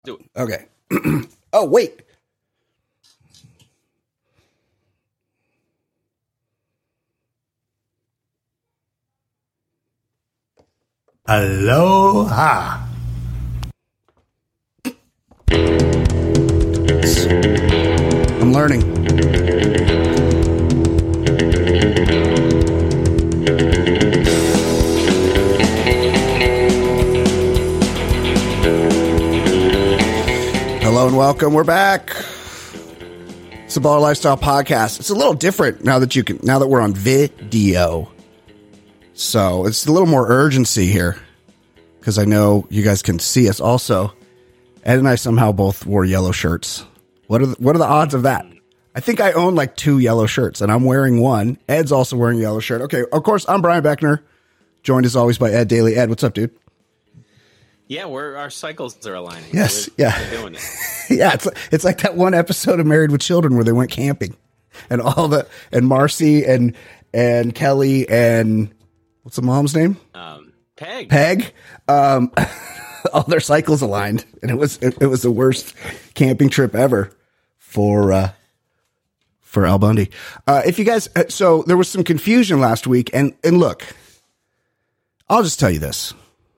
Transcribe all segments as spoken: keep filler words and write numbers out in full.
Do it. Okay. Oh, wait. Aloha. I'm learning. Hello and welcome. We're back. It's the Baller Lifestyle Podcast. It's a little different now that you can now that we're on video. So it's a little more urgency here because I know you guys can see us. Also, Ed and I somehow both wore yellow shirts. What are the, what are the odds of that? I think I own like two yellow shirts, and I'm wearing one. Ed's also wearing a yellow shirt. Okay, of course, I'm Brian Beckner, joined as always by Ed Daly. Ed, what's up, dude? Yeah, we're our cycles are aligning. Yes, we're, yeah, we're doing it. Yeah. It's it's like that one episode of Married with Children where they went camping, and all the and Marcy and and Kelly and what's the mom's name? Um, Peg. Peg. Um, all their cycles aligned, and it was it, it was the worst camping trip ever for uh, for Al Bundy. Uh, if you guys, so there was some confusion last week, and and look, I'll just tell you this.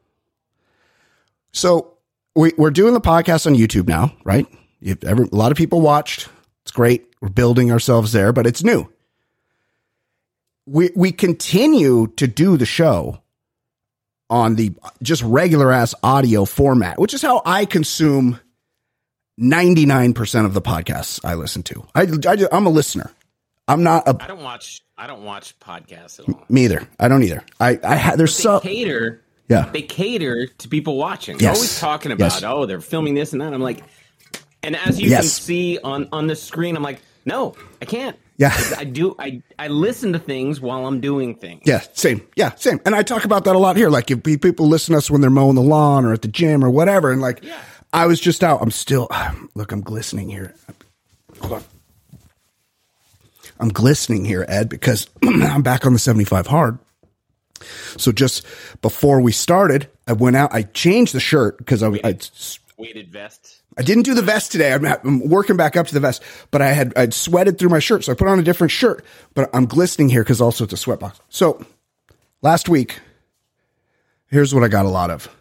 So we, we're doing the podcast on YouTube now, right? You've ever, a lot of people watched. It's great. We're building ourselves there, but it's new. We we continue to do the show on the just regular ass audio format, which is how I consume ninety-nine percent of the podcasts I listen to. I, I I'm a listener. I'm not a. I don't watch. I don't watch podcasts at all. Me either. I don't either. I I ha, there's so cater. Yeah. They cater to people watching. Yes. They're always talking about, Yes. oh, they're filming this and that. I'm like, and as you Yes. can see on, on the screen, I'm like, no, I can't. Yeah. I do. I, I listen to things while I'm doing things. Yeah, same. Yeah, same. And I talk about that a lot here. Like if people listen to us when they're mowing the lawn or at the gym or whatever. And like, Yeah. I was just out. I'm still, look, I'm glistening here. Hold on. I'm glistening here, Ed, because I'm back on the seventy-five hard. So just before we started, I went out, I changed the shirt because I, I, Weighted vest. I didn't do the vest today. I'm, I'm working back up to the vest, but I had, I'd sweated through my shirt. So I put on a different shirt, but I'm glistening here because also it's a sweat box. So last week, here's what I got a lot of.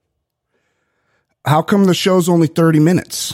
How come the show's only thirty minutes?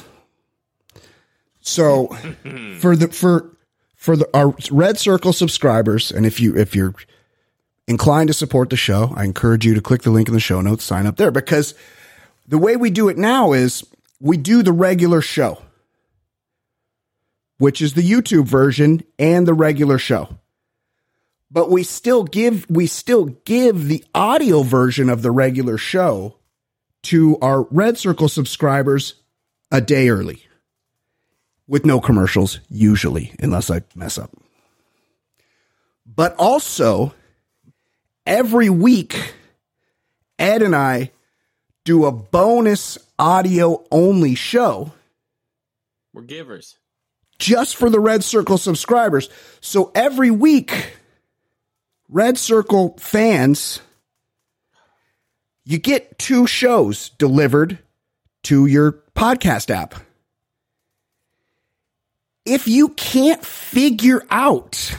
So for the, for, for the, our Red Circle subscribers, and if you, if you're inclined to support the show, I encourage you to click the link in the show notes, sign up there, because the way we do it now is we do the regular show, which is the YouTube version and the regular show. But we still give, we still give the audio version of the regular show to our Red Circle subscribers a day early with no commercials, usually, unless I mess up. But also, every week, Ed and I do a bonus audio only show. We're givers. Just for the Red Circle subscribers. So every week, Red Circle fans, you get two shows delivered to your podcast app. If you can't figure out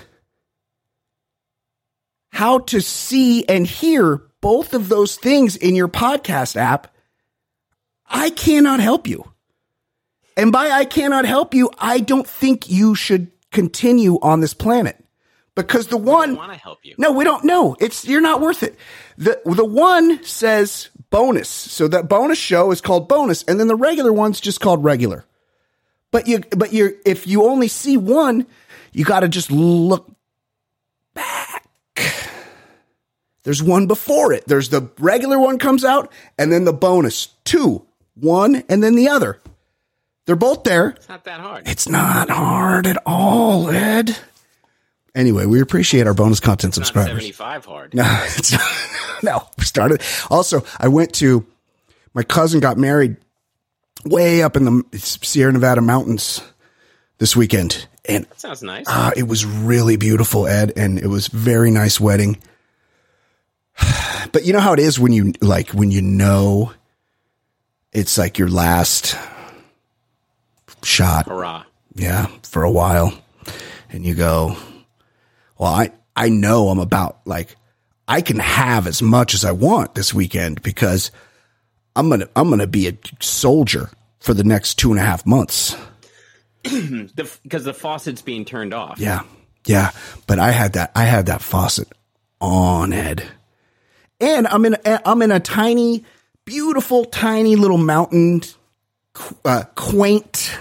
how to see and hear both of those things in your podcast app, I cannot help you. And by I cannot help you, I don't think you should continue on this planet. Because the one, I want to help you. No, we don't know. It's, you're not worth it. The, the one says bonus. So that bonus show is called bonus. And then the regular one's just called regular. But you, but you're, if you only see one, you got to just look back. There's one before it. There's the regular one comes out and then the bonus two, one and then the other. They're both there. It's not that hard. It's not hard at all, Ed. Anyway, we appreciate our bonus content It's not subscribers. seventy-five hard. No, it's not. No, we started. Also, I went to, my cousin got married way up in the Sierra Nevada mountains this weekend. And That sounds nice. uh, it was really beautiful, Ed. And it was very nice wedding. But you know how it is when you like, when you know it's like your last shot. Hurrah. Yeah, for a while. And you go, well, I, I know I'm about like, I can have as much as I want this weekend because I'm going to, I'm going to be a soldier for the next two and a half months. the, because the faucet's being turned off. Yeah. Yeah. But I had that, I had that faucet on, Ed. And I'm in, a, I'm in a tiny, beautiful, tiny little mountain, uh, quaint,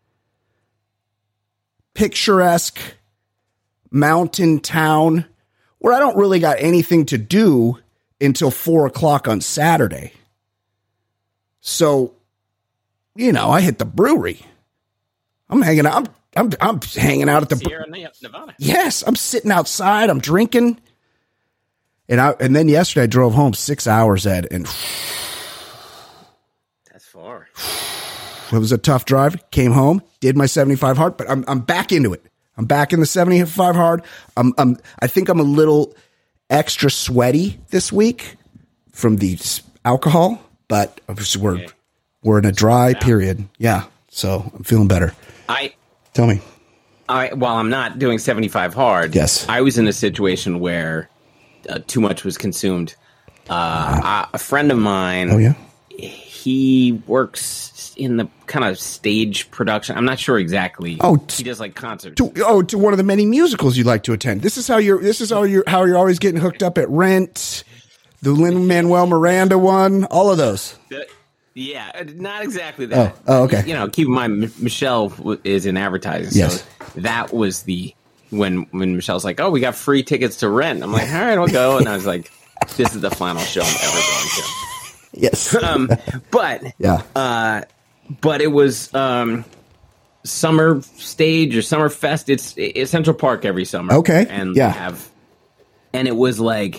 picturesque mountain town where I don't really got anything to do until four o'clock on Saturday. So, you know, I hit the brewery. I'm hanging out. I'm, I'm, I'm hanging out at the Sierra Nevada. Yes. I'm sitting outside. I'm drinking. And I, and then yesterday I drove home six hours, Ed, and that's far. It was a tough drive. Came home, did my seventy-five hard, but I'm I'm back into it. I'm back in the seventy-five hard. I'm I'm I think I'm a little extra sweaty this week from the alcohol, but we're okay. we're in a dry period. Yeah, so I'm feeling better. I tell me. I while I'm not doing seventy-five hard, yes, I was in a situation where uh, too much was consumed. Uh, uh, a friend of mine. Oh yeah. He works in the kind of stage production. I'm not sure exactly. Oh, t- he does like concerts. To, oh, to one of the many musicals you like to attend. This is how you're. This is how you're. How you're always getting hooked up at Rent, the Lin-Manuel Miranda one, all of those. The, yeah, not exactly that. Oh, oh okay. You know, keep in mind, M- Michelle is in advertising, yes. So that was the when when Michelle's like, "Oh, we got free tickets to Rent." I'm like, "All right, I'll go," and I was like, "This is the final show I'm ever going to." Yes. um, but yeah. Uh, but it was um, summer stage or summer fest. It's, it's Central Park every summer. Okay. And yeah. have, and it was like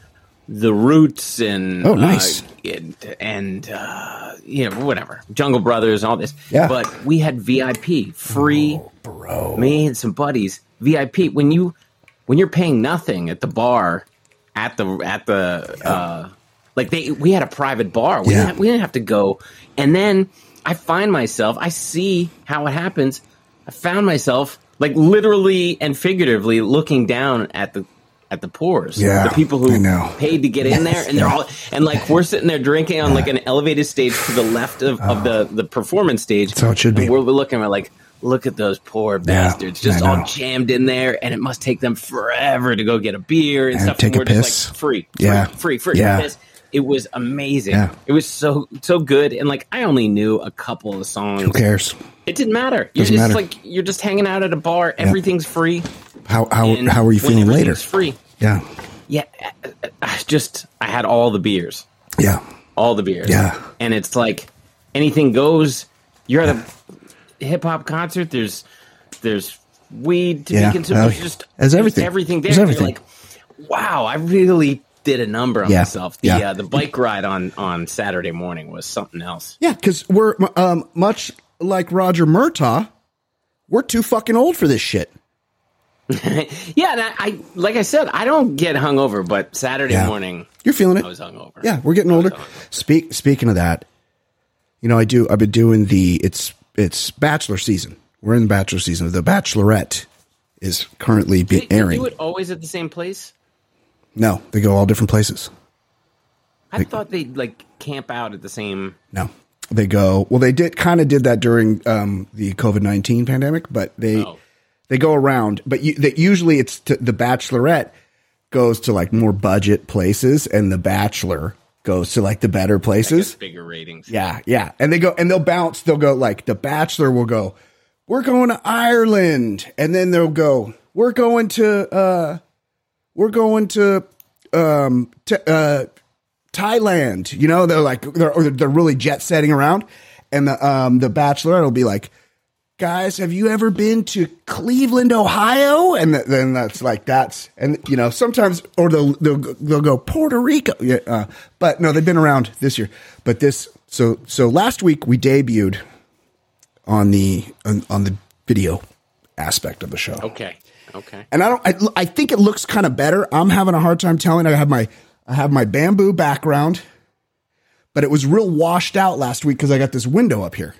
the Roots and oh nice uh, and, and uh, you know whatever Jungle Brothers and all this. Yeah. But we had V I P free. Oh, bro. Me and some buddies V I P when you when you're paying nothing at the bar at the at the. Yeah. Uh, Like they, we had a private bar. We, yeah. didn't, we didn't have to go. And then I find myself, I see how it happens. I found myself like literally and figuratively looking down at the at the poors, yeah, the people who know. paid to get in there, and they're all and like we're sitting there drinking on yeah. like an elevated stage to the left of, oh. of the the performance stage. That's how it should be. And we're looking at like. Look at those poor bastards, yeah, just all jammed in there, and it must take them forever to go get a beer and, and stuff. Take and we're a piss. just like free, free, yeah. free, free, yeah. piss. It was amazing. Yeah. It was so so good, and like I only knew a couple of songs. Who cares? It didn't matter. You're Doesn't just matter. like you're just hanging out at a bar. Everything's yeah. free. How how how are you feeling later? Free. Yeah. Yeah. I just I had all the beers. Yeah. All the beers. Yeah. And it's like anything goes. You're at a hip hop concert. There's there's weed to yeah. be consumed. Uh, There's just there's everything. There's everything there. There's everything. You're like, wow, I really did a number on yeah. myself. The yeah. uh, the bike ride on, on Saturday morning was something else. Yeah, because we're um, much like Roger Murtaugh, we're too fucking old for this shit. yeah, and I, I like I said, I don't get hungover, but Saturday yeah. morning, you're feeling it. I was hungover. Yeah, we're getting older. Speak speaking of that, you know, I do. I've been doing the it's it's Bachelor season. We're in the Bachelor season. The Bachelorette is currently be they, they airing. Do it always at the same place? No, they go all different places. I they, thought they'd like camp out at the same. No, they go. Well, they did kind of did that during um, the COVID nineteen pandemic, but they oh. they go around. But you, they, usually it's to, the Bachelorette goes to like more budget places, and the Bachelor goes to like the better places, bigger ratings. Yeah, yeah, and they go and they'll bounce. They'll go like the Bachelor will go. We're going to Ireland, and then they'll go. We're going to. Uh, We're going to um, t- uh, Thailand. You know, they're like they're they're really jet setting around, and the um, the Bachelorette will be like, "Guys, have you ever been to Cleveland, Ohio?" And th- then that's like that's and you know sometimes or they'll they'll, they'll go Puerto Rico. Yeah, uh, but no, they've been around this year. But this so so last week we debuted on the on, on the video aspect of the show. Okay. Okay. And I don't. I, I think it looks kind of better. I'm having a hard time telling. I have my I have my bamboo background, but it was real washed out last week because I got this window up here.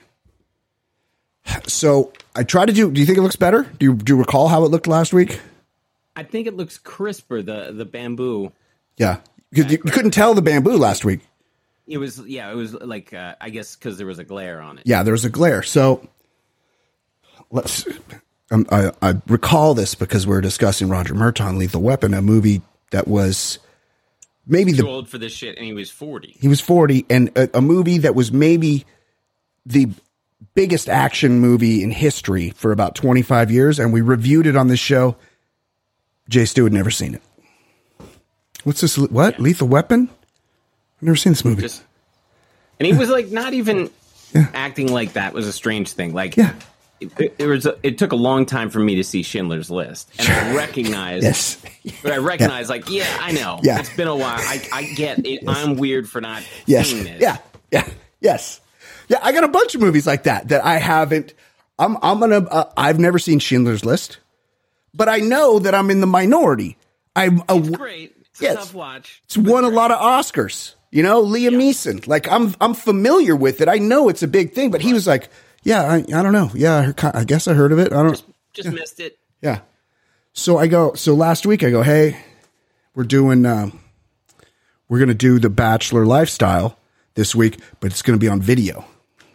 So I tried to do. Do you think it looks better? Do you do you recall how it looked last week? I think it looks crisper. The the bamboo. Yeah, because you, you couldn't tell the bamboo last week. It was yeah. It was like uh, I guess because there was a glare on it. Yeah, there was a glare. So let's. Um, I, I recall this because we we're discussing Roger Merton, Lethal Weapon, a movie that was maybe Too the old for this shit, and he was forty. He was forty, and a, a movie that was maybe the biggest action movie in history for about twenty-five years, and we reviewed it on this show. Jay Stu had never seen it. What's this? What? Yeah. Lethal Weapon? I've never seen this movie. Just, and he was like not even yeah. acting like that was a strange thing. Like, yeah. It, it was. A, it took a long time for me to see Schindler's List, and I recognized. yes, but I recognized, yeah. like, yeah, I know. Yeah. It's been a while. I, I get it. Yes. I'm weird for not yes. seeing this. Yeah, yeah, yes, yeah. I got a bunch of movies like that that I haven't. I'm. I'm gonna. Uh, I've never seen Schindler's List, but I know that I'm in the minority. I'm. A, it's great. It's yes, a tough watch. It's won great. a lot of Oscars. You know, Liam yeah. Neeson. Like I'm. I'm familiar with it. I know it's a big thing, but right. he was like. Yeah, I, I don't know. Yeah, I, heard, I guess I heard of it. I don't. Just, just yeah. missed it. Yeah. So I go. So last week I go. Hey, we're doing. Um, we're gonna do the Bachelor Lifestyle this week, but it's gonna be on video.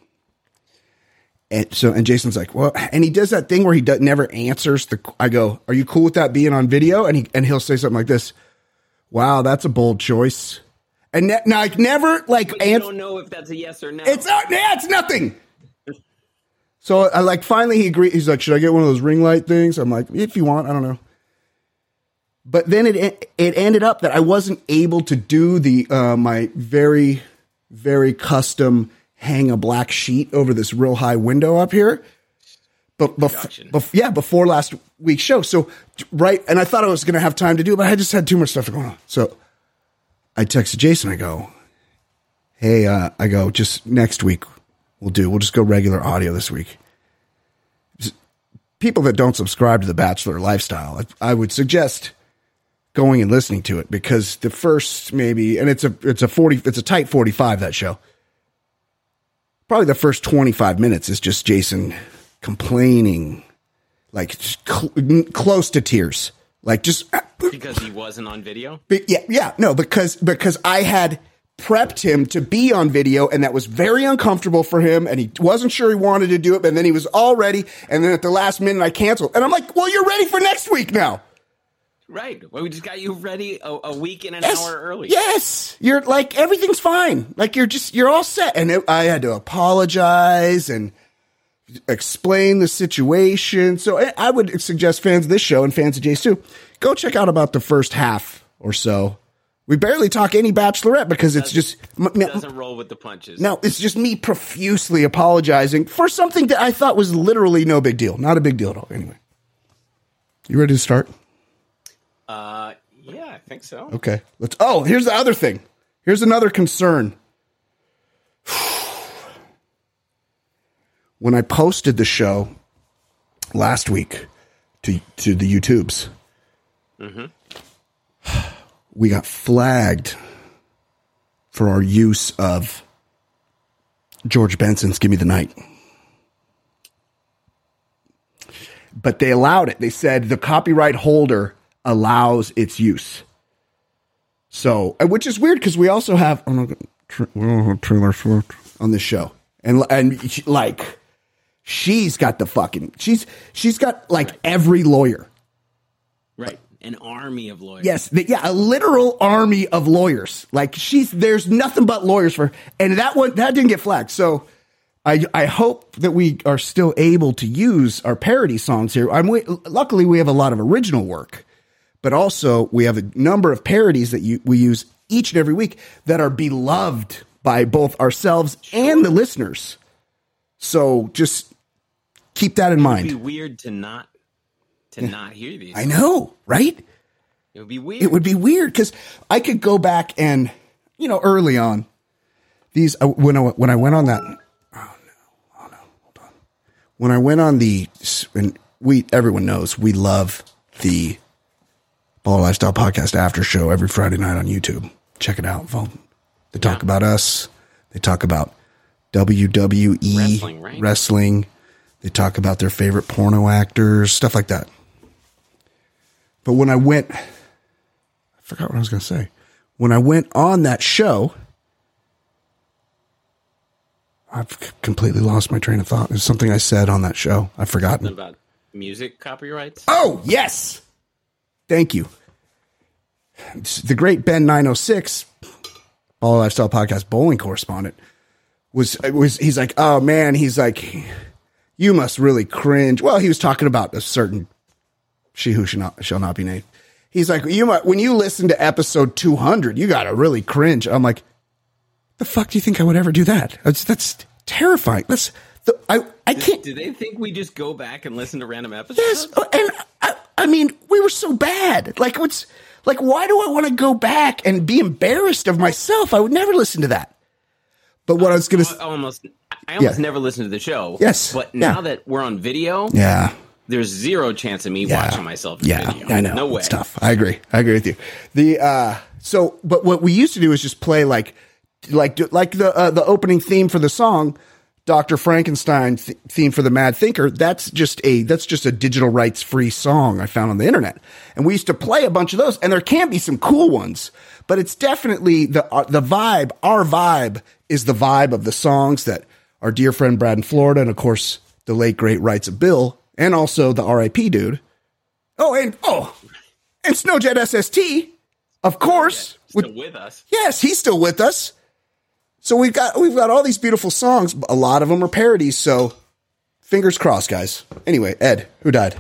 And so, and Jason's like, well, and he does that thing where he does, never answers the. I go, are you cool with that being on video? And he and he'll say something like this. Wow, that's a bold choice. And ne- now, like never like. But you ans- don't know if that's a yes or no. It's uh, yeah, it's nothing. So I like finally he agreed. He's like, should I get one of those ring light things? I'm like, if you want, I don't know. But then it it ended up that I wasn't able to do the uh, my very very custom hang a black sheet over this real high window up here. But bef- bef- yeah, before last week's show. So right, and I thought I was going to have time to do it, but I just had too much stuff going on. So I texted Jason. I go, hey, uh, I go just next week. We'll do. We'll just go regular audio this week. Just people that don't subscribe to the Bachelor Lifestyle, I, I would suggest going and listening to it because the first maybe, and it's a it's a forty, it's a tight forty-five that show. Probably the first twenty-five minutes is just Jason complaining, like cl- close to tears, like just because he wasn't on video. But yeah, yeah, no, because because I had. prepped him to be on video, and that was very uncomfortable for him, and he wasn't sure he wanted to do it, but then he was all ready, and then at the last minute I canceled. And I'm like, well, you're ready for next week now. Right. Well, we just got you ready a, a week and an yes. hour early. Yes. You're like, everything's fine. Like, you're just, you're all set. And it, I had to apologize and explain the situation. So I, I would suggest fans of this show and fans of Jay Stu, go check out about the first half or so. We barely talk any Bachelorette because it's just it doesn't roll with the punches. No, it's just me profusely apologizing for something that I thought was literally no big deal. Not a big deal at all. Anyway, you ready to start? Uh, yeah, I think so. Okay, let's. Oh, here's the other thing. Here's another concern. When I posted the show last week to to the YouTubes. Mm-hmm. We got flagged for our use of George Benson's Give Me the Night. But they allowed it. They said the copyright holder allows its use. So, which is weird because we also have, oh no, we don't have Taylor Swift on this show. And, and she, like, she's got the fucking, she's, she's got like right. every lawyer. Right. An army of lawyers. Yes, the, yeah, a literal army of lawyers. Like she's there's nothing but lawyers for, and that one that didn't get flagged. So I I hope that we are still able to use our parody songs here. I'm we, luckily we have a lot of original work, but also we have a number of parodies that you, we use each and every week that are beloved by both ourselves sure. and the listeners. So just keep that in it mind. It'd be weird to not. To yeah. not hear these. I know, right? It would be weird. It would be weird because I could go back and, you know, early on, these, uh, when I, when I went on that, oh no, oh no, hold on. When I went on the, and we, everyone knows we love the Baller Lifestyle Podcast after show every Friday night on YouTube. Check it out. They talk yeah. about us. They talk about W W E Wrestling, right? wrestling. They talk about their favorite porno actors, stuff like that. But when I went, I forgot what I was going to say. When I went on that show, I've completely lost my train of thought. There's something I said on that show. I've forgotten. Something about music copyrights? Oh, yes. Thank you. The great Ben nine oh six, Baller Lifestyle Podcast bowling correspondent, was, was he's like, oh, man, he's like, you must really cringe. Well, he was talking about a certain she who shall not, shall not be named. He's like, you might, when you listen to episode two hundred, you got to really cringe. I'm like, the fuck do you think I would ever do that? That's, that's terrifying. That's the, I, I can't. Do they think we just go back and listen to random episodes? Yes. And I, I mean, we were so bad. Like, what's like, why do I want to go back and be embarrassed of myself? I would never listen to that. But what I was going to I almost, I almost yeah. never listened to the show. Yes. But now yeah. that we're on video, yeah, there's zero chance of me yeah. watching myself in yeah, video. I know. No way. It's tough. I agree. I agree with you. The, uh, so, but what we used to do is just play like, like, like the, uh, the opening theme for the song, Doctor Frankenstein th- theme for the Mad Thinker. That's just a, that's just a digital rights free song I found on the internet. And we used to play a bunch of those, and there can be some cool ones, but it's definitely the, uh, the vibe, our vibe is the vibe of the songs that our dear friend Brad in Florida, and of course the late great Rights of Bill, and also the R I P dude. Oh, and, oh, and Snowjet S S T, of course. Yeah, still with us. Yes, he's still with us. So we've got, we've got all these beautiful songs. A lot of them are parodies. So fingers crossed, guys. Anyway, Ed, who died?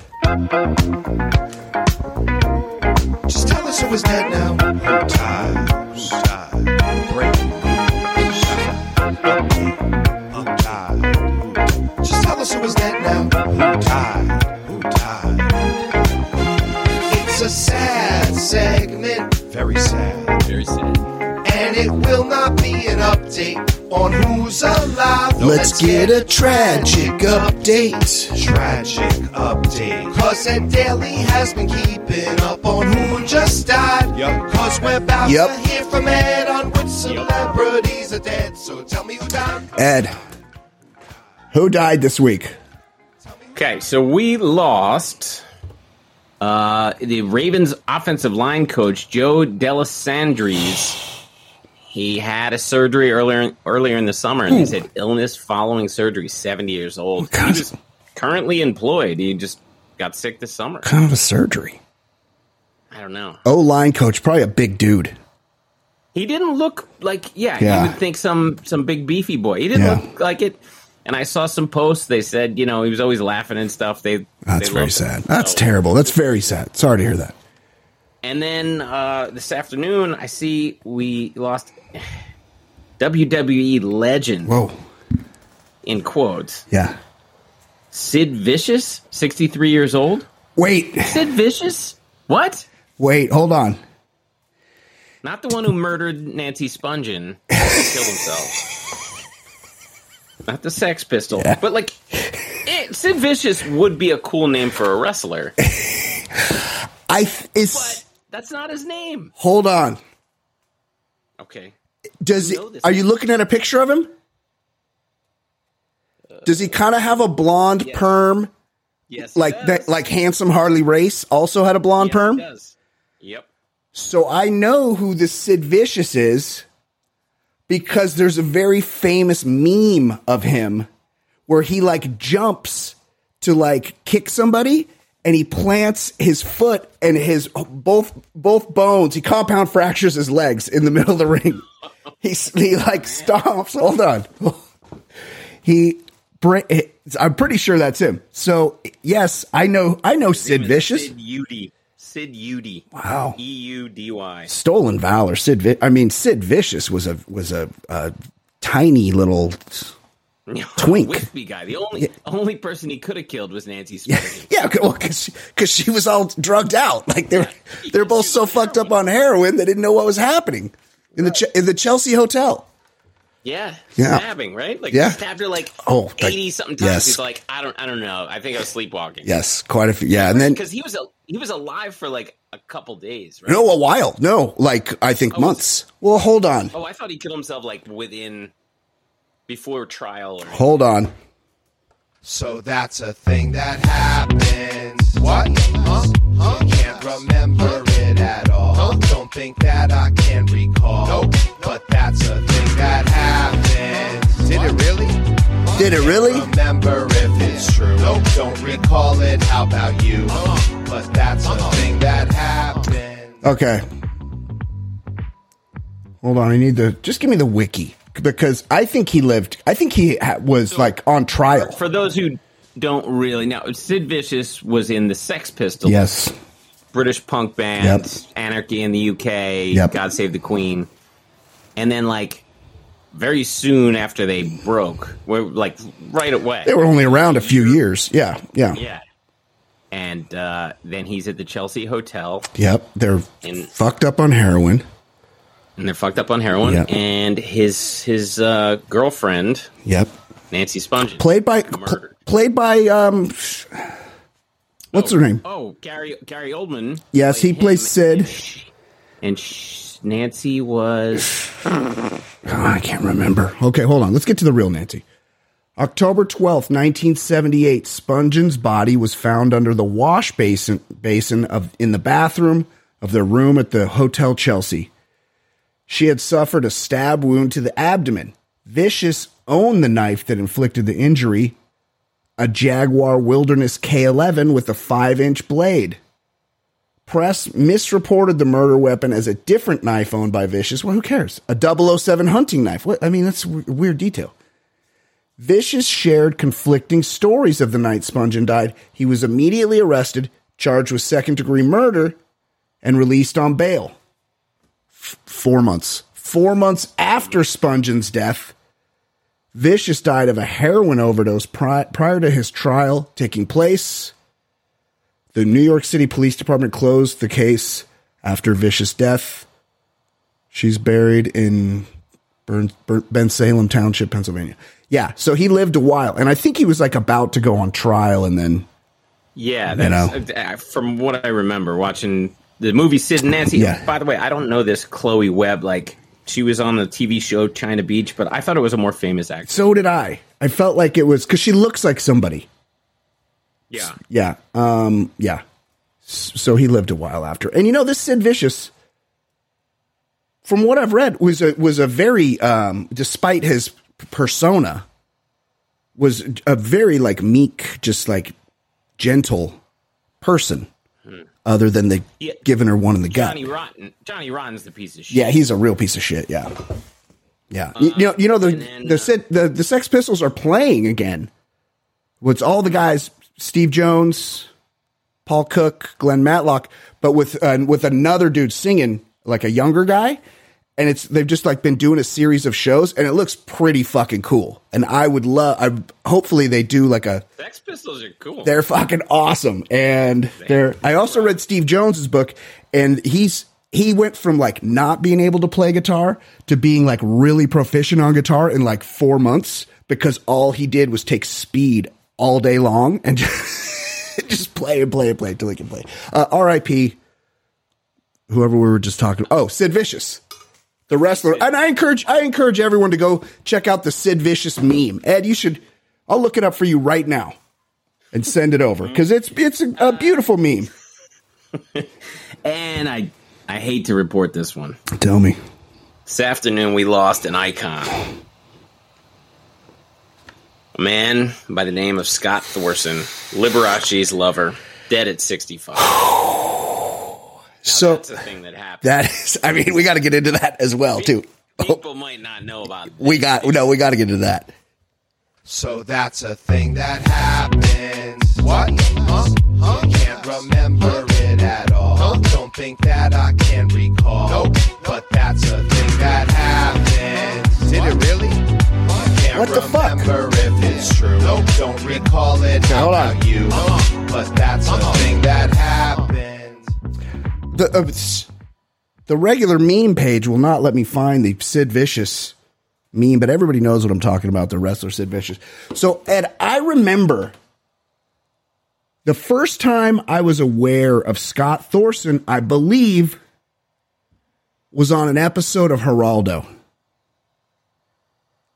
Just tell us who is dead now. Who died? Who died? Breaking news. Who died? Who died? Just tell us who is dead now. Who died? Who died? It's a sad segment. Very sad. Very sad. And it will not be an update on who's alive. Let's get a tragic update. Tragic update. Cause Ed Daly has been keeping up on who just died. Yep. Cause we're about Yep. to hear from Ed on which celebrities are dead. So tell me who died. Ed, who died this week? Okay, so we lost uh, the Ravens offensive line coach, Joe Delisandres. He had a surgery earlier earlier in the summer, and he said illness following surgery, seventy years old. God. He was currently employed. He just got sick this summer. What kind of a surgery? I don't know. O-line coach, probably a big dude. He didn't look like, yeah, Yeah. you would think some, some big beefy boy. He didn't Yeah. look like it. And I saw some posts. They said, you know, he was always laughing and stuff. They That's they very loved him. sad. That's So- terrible. That's very sad. Sorry to hear that. And then uh, this afternoon, I see we lost W W E legend, Whoa. in quotes, Yeah. Sid Vicious, sixty-three years old. Wait. Sid Vicious? What? Wait. Hold on. Not the one who murdered Nancy Spungen and killed himself. Not the Sex Pistol. Yeah. But, like, it, Sid Vicious would be a cool name for a wrestler. I th- is. But that's not his name. Hold on. Okay. Does You it, know this. are you looking at a picture of him? Does he kind of have a blonde yes. perm, Yes. he like does. that? Like handsome Harley Race also had a blonde Yes, he perm. does. Yep. So I know who this Sid Vicious is because there's a very famous meme of him where he like jumps to like kick somebody and he plants his foot and his both both bones. He compound fractures his legs in the middle of the ring. He he like stomps. Hold on. He. I'm pretty sure that's him. So yes, I know. I know Sid Vicious. Sid Udy. Sid Udy. Wow. E U D Y. Stolen Valor. Sid. Vi- I mean, Sid Vicious was a was a, a tiny little twink. Wispy guy. The only only person he could have killed was Nancy Spungen. Yeah, okay, well, because she was all drugged out. Like they're they're both so fucked up on heroin they didn't know what was happening in the Ch- in the Chelsea hotel. Yeah, Yeah. stabbing, right? Like Yeah. stabbed her like Oh, like- eighty something times. yes. He's like, I don't, I don't know. I think I was sleepwalking. Yes, quite a few. Yeah, and then because he was a, he was alive for like a couple days, right? no, a while. No, like I think Oh, months. Well, hold on. Oh, I thought he killed himself like within before trial. Or Hold on. So that's a thing that happens. What? Huh? Huh? You can't remember it at all. Huh? Don't think that I can recall. Nope. But that's a thing that happens. Did it really? Did it really? Remember if it's true. Nope. Don't recall it. How about you? Uh-huh. But that's a uh-huh. thing that happens. Okay. Hold on. I need to just give me the wiki. Because I think he lived, I think he ha- was, so, like, on trial. For those who don't really know, Sid Vicious was in the Sex Pistols. Yes. British punk band, yep. Anarchy in the U K, yep. God Save the Queen. And then, like, very soon after they broke, like, right away. They were only around a few years. Yeah, yeah. Yeah. And uh, then he's at the Chelsea Hotel. Yep, they're in, fucked up on heroin. And they're fucked up on heroin. Yep. And his his uh, girlfriend, yep, Nancy Spungen, played by pl- played by um, what's oh, her name? Oh, Gary Gary Oldman. Yes, he plays Sid. And, she, and she, Nancy was. oh, I can't remember. Okay, hold on. Let's get to the real Nancy. October twelfth, nineteen seventy-eight. Spungen's body was found under the wash basin basin of in the bathroom of their room at the Hotel Chelsea. She had suffered a stab wound to the abdomen. Vicious owned the knife that inflicted the injury, a Jaguar Wilderness K eleven with a five-inch blade. Press misreported the murder weapon as a different knife owned by Vicious. Well, who cares? A double oh seven hunting knife. What? I mean, that's a weird detail. Vicious shared conflicting stories of the night Spungen died. He was immediately arrested, charged with second-degree murder, and released on bail. Four months. Four months after Spungen's death, Vicious died of a heroin overdose pri- prior to his trial taking place. The New York City Police Department closed the case after Vicious' death. She's buried in Burn, Burn, Ben Salem Township, Pennsylvania. Yeah, so he lived a while, and I think he was like about to go on trial, and then yeah, that's, you know. From what I remember watching the movie Sid and Nancy. Yeah. By the way, I don't know this Chloe Webb. Like, she was on the T V show China Beach, but I thought it was a more famous actress. So did I. I felt like it was because she looks like somebody. Yeah. Yeah. Um, yeah. So he lived a while after. And you know, this Sid Vicious, from what I've read, was a, was a very, um, despite his persona, was a very like meek, just like gentle person. Hmm. Other than the yeah. giving her one in the gut. Johnny Rotten. Johnny Rotten's the piece of shit. Yeah, he's a real piece of shit. Yeah, yeah. Uh, you, you know, you know the then, the, uh, the the Sex Pistols are playing again. With all the guys, Steve Jones, Paul Cook, Glenn Matlock, but with uh, with another dude singing like a younger guy. And it's they've just like been doing a series of shows, and it looks pretty fucking cool. And I would love, I hopefully they do like a. Sex Pistols are cool. They're fucking awesome, and they're. I also read Steve Jones's book, and he's he went from like not being able to play guitar to being like really proficient on guitar in like four months because all he did was take speed all day long and just, just play and play and play until he can play. Uh, R I P Whoever we were just talking. Oh, Sid Vicious. The wrestler, and I encourage I encourage everyone to go check out the Sid Vicious meme. Ed, you should. I'll look it up for you right now and send it over because it's it's a, a beautiful meme. And I I hate to report this one. Tell me. This afternoon we lost an icon, a man by the name of Scott Thorson, Liberace's lover, dead at sixty-five. Now, so that's the thing that happened. That is, I mean, we got to get into that as well, too. People might not know about this. We got, no, we got to get into that. So that's a thing that happens. What? Huh? Huh? You can't remember it at all. Huh? Don't think that I can recall. Nope. But that's a thing that happens. Did it really? Can't what the fuck? Remember if it's true. Nope. Don't recall it. How about you? Uh-huh. But that's uh-huh. a thing that happens. The, uh, the regular meme page will not let me find the Sid Vicious meme, but everybody knows what I'm talking about, the wrestler Sid Vicious. So, Ed, I remember the first time I was aware of Scott Thorson, I believe, was on an episode of Geraldo.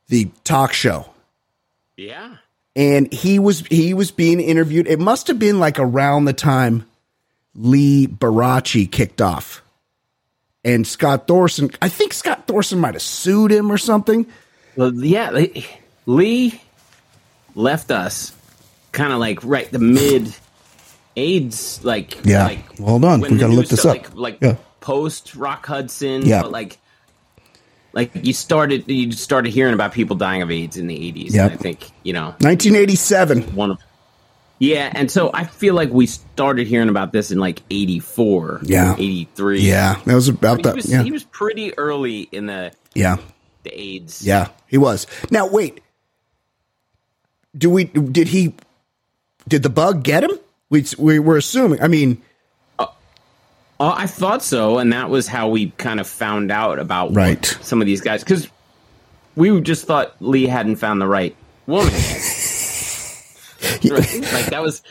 the talk show. Yeah. And he was he was being interviewed. It must have been like around the time Lee Baracchi kicked off. And Scott Thorson, I think Scott Thorson might have sued him or something. Well, yeah, Lee left us kind of like right the mid AIDS, like yeah. Like well, hold on, we got to look this up. Like, like yeah. post Rock Hudson, yeah. but like like you started you started hearing about people dying of AIDS in the eighties. Yeah, I think you know, nineteen eighty-seven. One of yeah, and so I feel like we started hearing about this in like eighty-four, yeah, eighty-three. Yeah, that was about he that. Was, yeah. He was pretty early in the yeah the AIDS. Yeah, he was. Now wait, do we? Did he? Did the bug get him? We we were assuming. I mean, uh, uh, I thought so, and that was how we kind of found out about right. what some of these guys, because we just thought Lee hadn't found the right woman. Right? Like that was.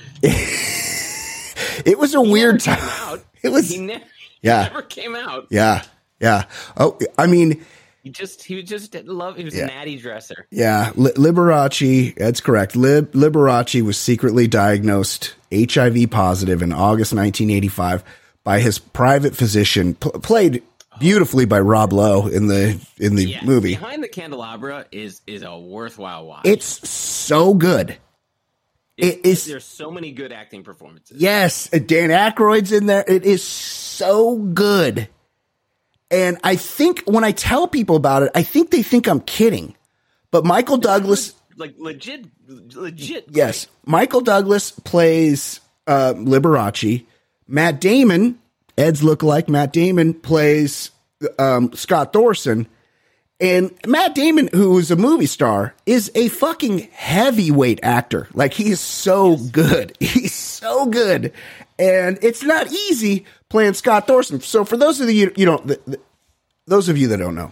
It was a weird time. Out. It was. He, ne- yeah. he never came out. Yeah. Yeah. Oh, I mean. He just he just love. He was yeah. a natty dresser. Yeah, Li- Liberace. That's correct. Lib- Liberace was secretly diagnosed H I V positive in August nineteen eighty-five by his private physician, pl- played beautifully by Rob Lowe in the in the yeah. movie. Behind the Candelabra is is a worthwhile watch. It's so good. It is. There's so many good acting performances. Yes, Dan Aykroyd's in there. It is so good. And I think when I tell people about it, I think they think I'm kidding. But Michael Douglas, like legit, legit. Yes, Michael Douglas plays uh, Liberace. Matt Damon, Ed's lookalike, Matt Damon plays um, Scott Thorson. And Matt Damon, who is a movie star, is a fucking heavyweight actor. Like, he is so good. He's so good. And it's not easy playing Scott Thorson. So for those of you, you know, the, the, those of you that don't know,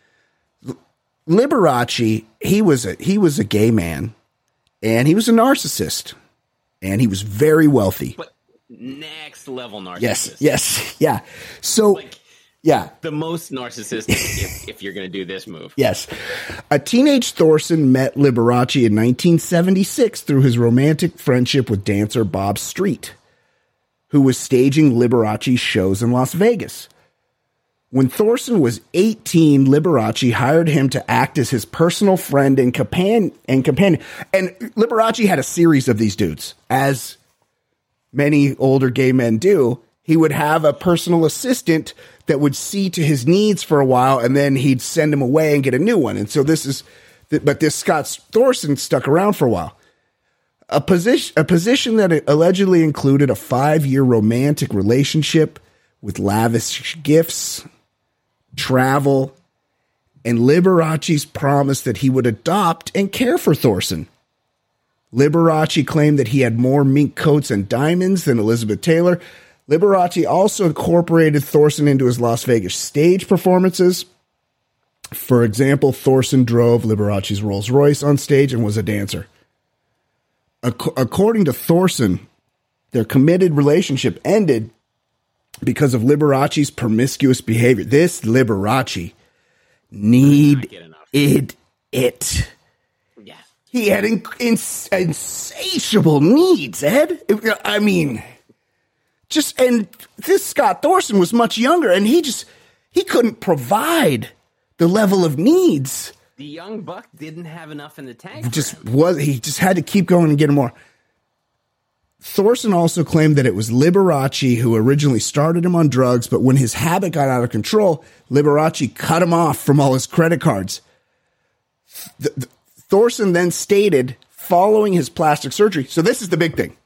Liberace, he was a, he was a gay man, and he was a narcissist, and he was very wealthy. But next level narcissist. Yes, yes, yeah. So, like, yeah. The most narcissistic if, if you're going to do this move. Yes. A teenage Thorson met Liberace in nineteen seventy-six through his romantic friendship with dancer Bob Street, who was staging Liberace's shows in Las Vegas. When Thorson was eighteen, Liberace hired him to act as his personal friend and companion. And, companion. and Liberace had a series of these dudes, as many older gay men do. He would have a personal assistant that would see to his needs for a while, and then he'd send him away and get a new one. And so this is, but this Scott Thorson stuck around for a while. A position, a position that allegedly included a five-year romantic relationship with lavish gifts, travel, and Liberace's promise that he would adopt and care for Thorson. Liberace claimed that he had more mink coats and diamonds than Elizabeth Taylor. Liberace also incorporated Thorson into his Las Vegas stage performances. For example, Thorson drove Liberace's Rolls Royce on stage and was a dancer. Ac- according to Thorson, their committed relationship ended because of Liberace's promiscuous behavior. This Liberace needed it. it. Yeah. He had in- ins- insatiable needs, Ed. I mean... Just, and this Scott Thorson was much younger, and he just, he couldn't provide the level of needs. The young buck didn't have enough in the tank. Just was, he just had to keep going and get more. Thorson also claimed that it was Liberace who originally started him on drugs, but when his habit got out of control, Liberace cut him off from all his credit cards. The, the, Thorson then stated, following his plastic surgery, so this is the big thing.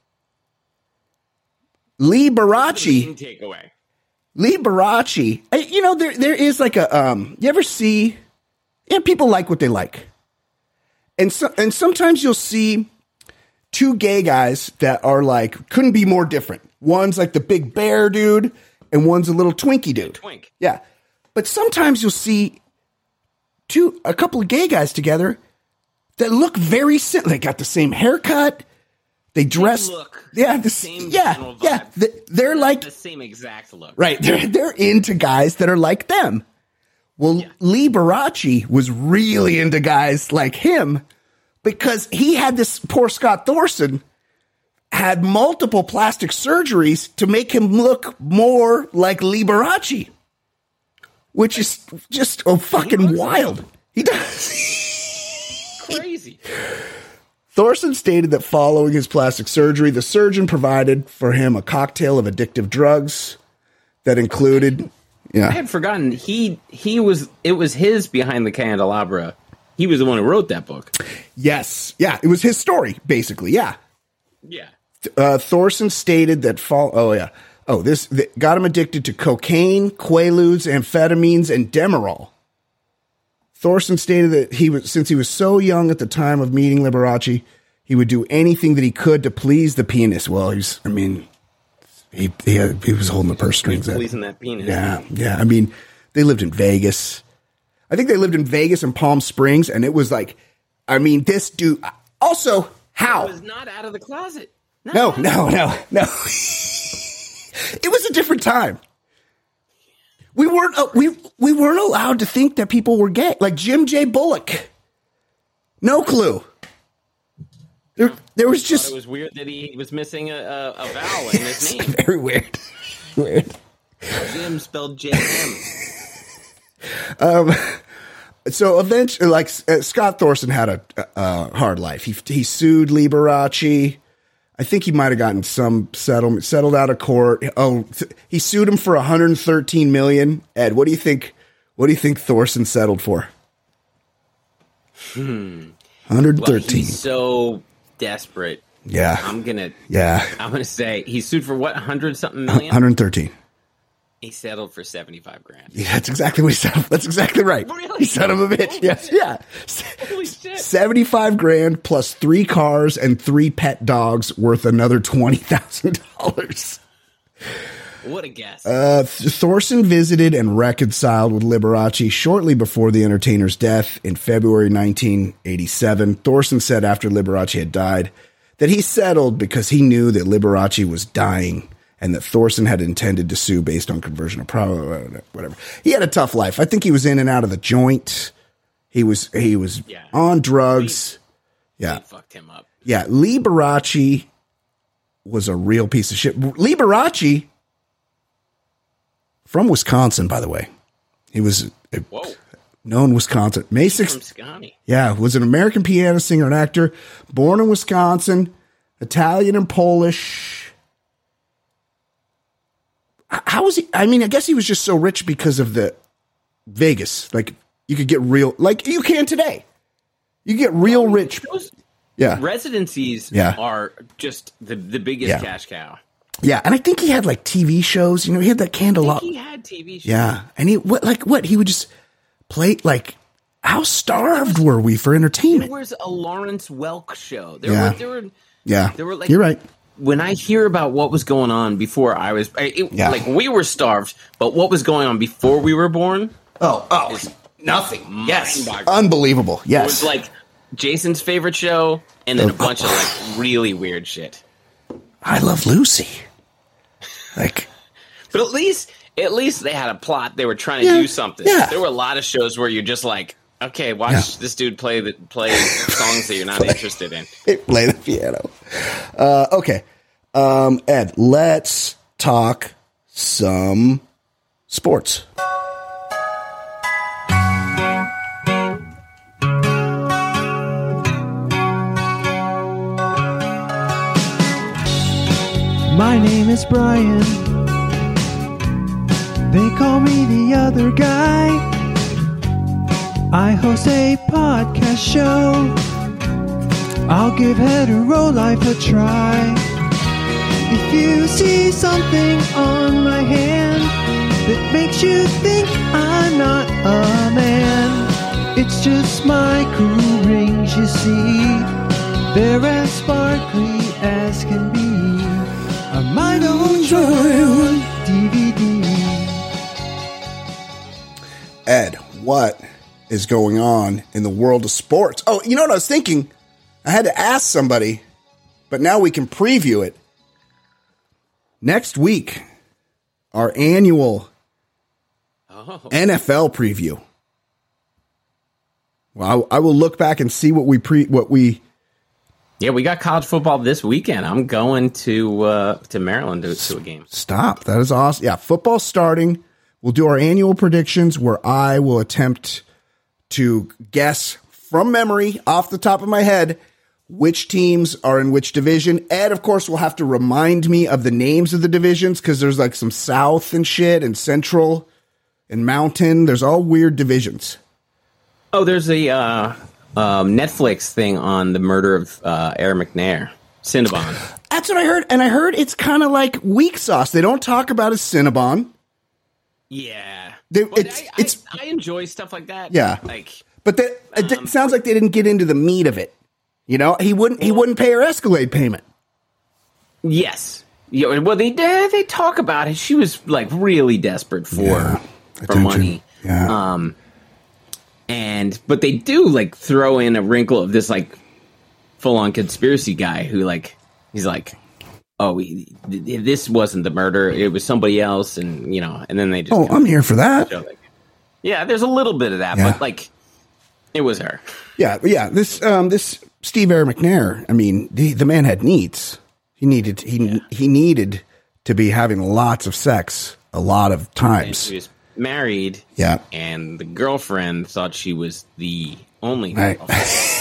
Lee Baracchi, takeaway. Lee Baracchi, you know, there there is like a, um, you ever see, yeah, people like what they like. And so, and sometimes you'll see two gay guys that are like, couldn't be more different. One's like the big bear dude, and one's a little Twinkie dude. Twink. Yeah. But sometimes you'll see two, a couple of gay guys together that look very similar. They got the same haircut. They dress, look, yeah, the same yeah, yeah. They're like the same exact look, right? They're they're into guys that are like them. Well, Yeah. Lee Baracci was really into guys like him because he had this poor Scott Thorson had multiple plastic surgeries to make him look more like Lee Baracci, which is just oh, fucking wild. He does. Crazy. Thorson stated that following his plastic surgery, the surgeon provided for him a cocktail of addictive drugs that included, yeah, I had forgotten he he was it was his Behind the Candelabra. He was the one who wrote that book. yes, yeah, it was his story basically, yeah. Yeah. Uh, Thorson stated that fall. Oh yeah. Oh, this th- got him addicted to cocaine, Quaaludes, amphetamines, and Demerol. Thorson stated that he was, since he was so young at the time of meeting Liberace, he would do anything that he could to please the penis. Well, he's, I mean, he he, had, he was holding the purse strings. Then. Pleasing that penis. Yeah, yeah. I mean, they lived in Vegas. I think they lived in Vegas and Palm Springs, and it was like, I mean, this dude. Also, how? He was not out of the closet. Not No, out. no, no, no. It was a different time. We weren't uh, we we weren't allowed to think that people were gay. Like Jim J. Bullock, no clue. There, there was It just was weird that he was missing a, a, a vowel in his name. very weird. Weird. Jim spelled J M. So eventually, like uh, Scott Thorson had a, a hard life. He he sued Liberace. I think he might have gotten some settlement, settled out of court. Oh, th- he sued him for one hundred thirteen million dollars. Ed, what do you think? What do you think Thorson settled for? Hmm. one hundred Well, thirteen. he's so desperate. Yeah. I'm gonna. Yeah. I'm gonna say he sued for what hundred something million. one hundred thirteen. He settled for seventy five grand. Yeah, that's exactly what he settled. That's exactly right. Really? He son of a bitch. Yes. Yeah. Holy shit! seventy-five grand plus three cars and three pet dogs worth another twenty thousand dollars. What a guess. Uh, Thorson visited and reconciled with Liberace shortly before the entertainer's death in February nineteen eighty-seven. Thorson said after Liberace had died that he settled because he knew that Liberace was dying and that Thorson had intended to sue based on conversion of property, whatever. He had a tough life. I think he was in and out of the joint. He was he was Yeah. on drugs. They Yeah. fucked him up. Yeah, Liberace was a real piece of shit. Liberace, from Wisconsin, by the way. He was a, Whoa. known Wisconsin. May From sixth, Scotty. yeah, was an American piano singer and actor, born in Wisconsin, Italian and Polish. How was he? I mean, I guess he was just so rich because of the Vegas. Like, you could get real, like you can today. You get real rich. Those Yeah. residencies Yeah. are just the, the biggest Yeah. cash cow. Yeah. And I think he had like T V shows. You know, he had that I candelabra. think he had T V shows. Yeah. And he, what, like, what? He would just play, like, how starved were we for There entertainment? was a Lawrence Welk show. There Yeah. were, there were, Yeah. there were like, You're right. when I hear about what was going on before I was, it, Yeah. like we were starved, but what was going on before we were born? Oh, oh, Is nothing. Yes. Unbelievable. It Yes. was like Jason's favorite show, and then a bunch of like really weird shit. I Love Lucy. Like, But at least, at least they had a plot. They were trying to Yeah. do something. Yeah. There were a lot of shows where you're just like, okay, watch Yeah. this dude play the play songs that you're not interested in. play the piano. Uh, okay. Um, Ed, let's talk some sports. My name is Brian. They call me the other guy. I host a podcast show. I'll give hetero life a try. If you see something on my hand that makes you think I'm not a man, it's just my cool rings, you see. They're as sparkly as can be. I might own your D V D. Ed, what is going on in the world of sports? Oh, you know what I was thinking? I had to ask somebody, but now we can preview it. Next week, our annual Oh, N F L preview. Well, I, I will look back and see what we pre what we. Yeah, we got college football this weekend. I'm going to uh, to Maryland to, to a game. Stop. That is awesome. Yeah, football's starting. We'll do our annual predictions where I will attempt to guess from memory, off the top of my head, which teams are in which division. Ed, of course, will have to remind me of the names of the divisions because there's like some South and shit and Central and Mountain. There's all weird divisions. Oh, there's a uh, um, Netflix thing on the murder of uh, Aaron McNair, Cinnabon. That's what I heard. And I heard it's kind of like weak sauce. They don't talk about his Cinnabon. Yeah. They, But it's, I, it's, I, I enjoy stuff like that. Yeah. Like, but that, it Um, sounds like they didn't get into the meat of it. You know, he wouldn't, he wouldn't pay her Escalade payment. yes. Yeah, well, they they talk about it. She was like really desperate for Yeah. for Attention. money. Yeah. Um, and but they do like throw in a wrinkle of this like full on conspiracy guy who like he's like, oh, he, this wasn't the murder; it was somebody else, and you know, and then they just Oh, I'm here for that. show, like, yeah, there's a little bit of that, Yeah. but like it was her. Yeah, yeah. This um, this Steve Aaron McNair. I mean, the, the man had needs. He needed he Yeah. he needed to be having lots of sex a lot of And times. she was married, Yeah. and the girlfriend thought she was the only Right. girlfriend.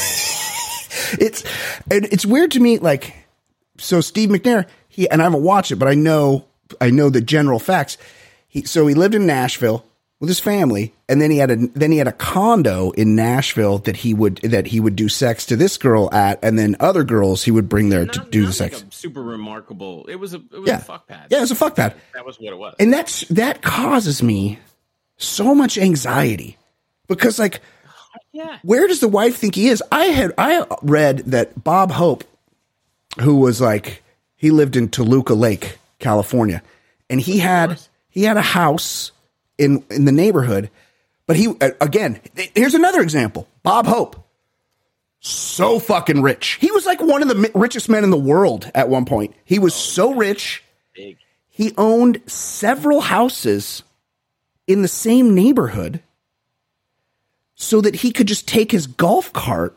It's and it's weird to me. Like, so Steve McNair. He and I haven't watched it, but I know I know the general facts. He so he lived in Nashville with his family, and then he had a then he had a condo in Nashville that he would that he would do sex to this girl at, and then other girls he would bring there to Not- do not the sex. Like a super remarkable. It was a it was Yeah, a fuck pad. yeah, it was a fuck pad, That was what it was. and that's that causes me so much anxiety because, like, yeah. where does the wife think he is? I had I read that Bob Hope, who was like he lived in Toluca Lake, California, and he had he had a house in in the neighborhood, but he again here's another example. Bob Hope, so fucking rich. He was like one of the mi- richest men in the world at one point. He was so rich. Big. He owned several houses in the same neighborhood so that he could just take his golf cart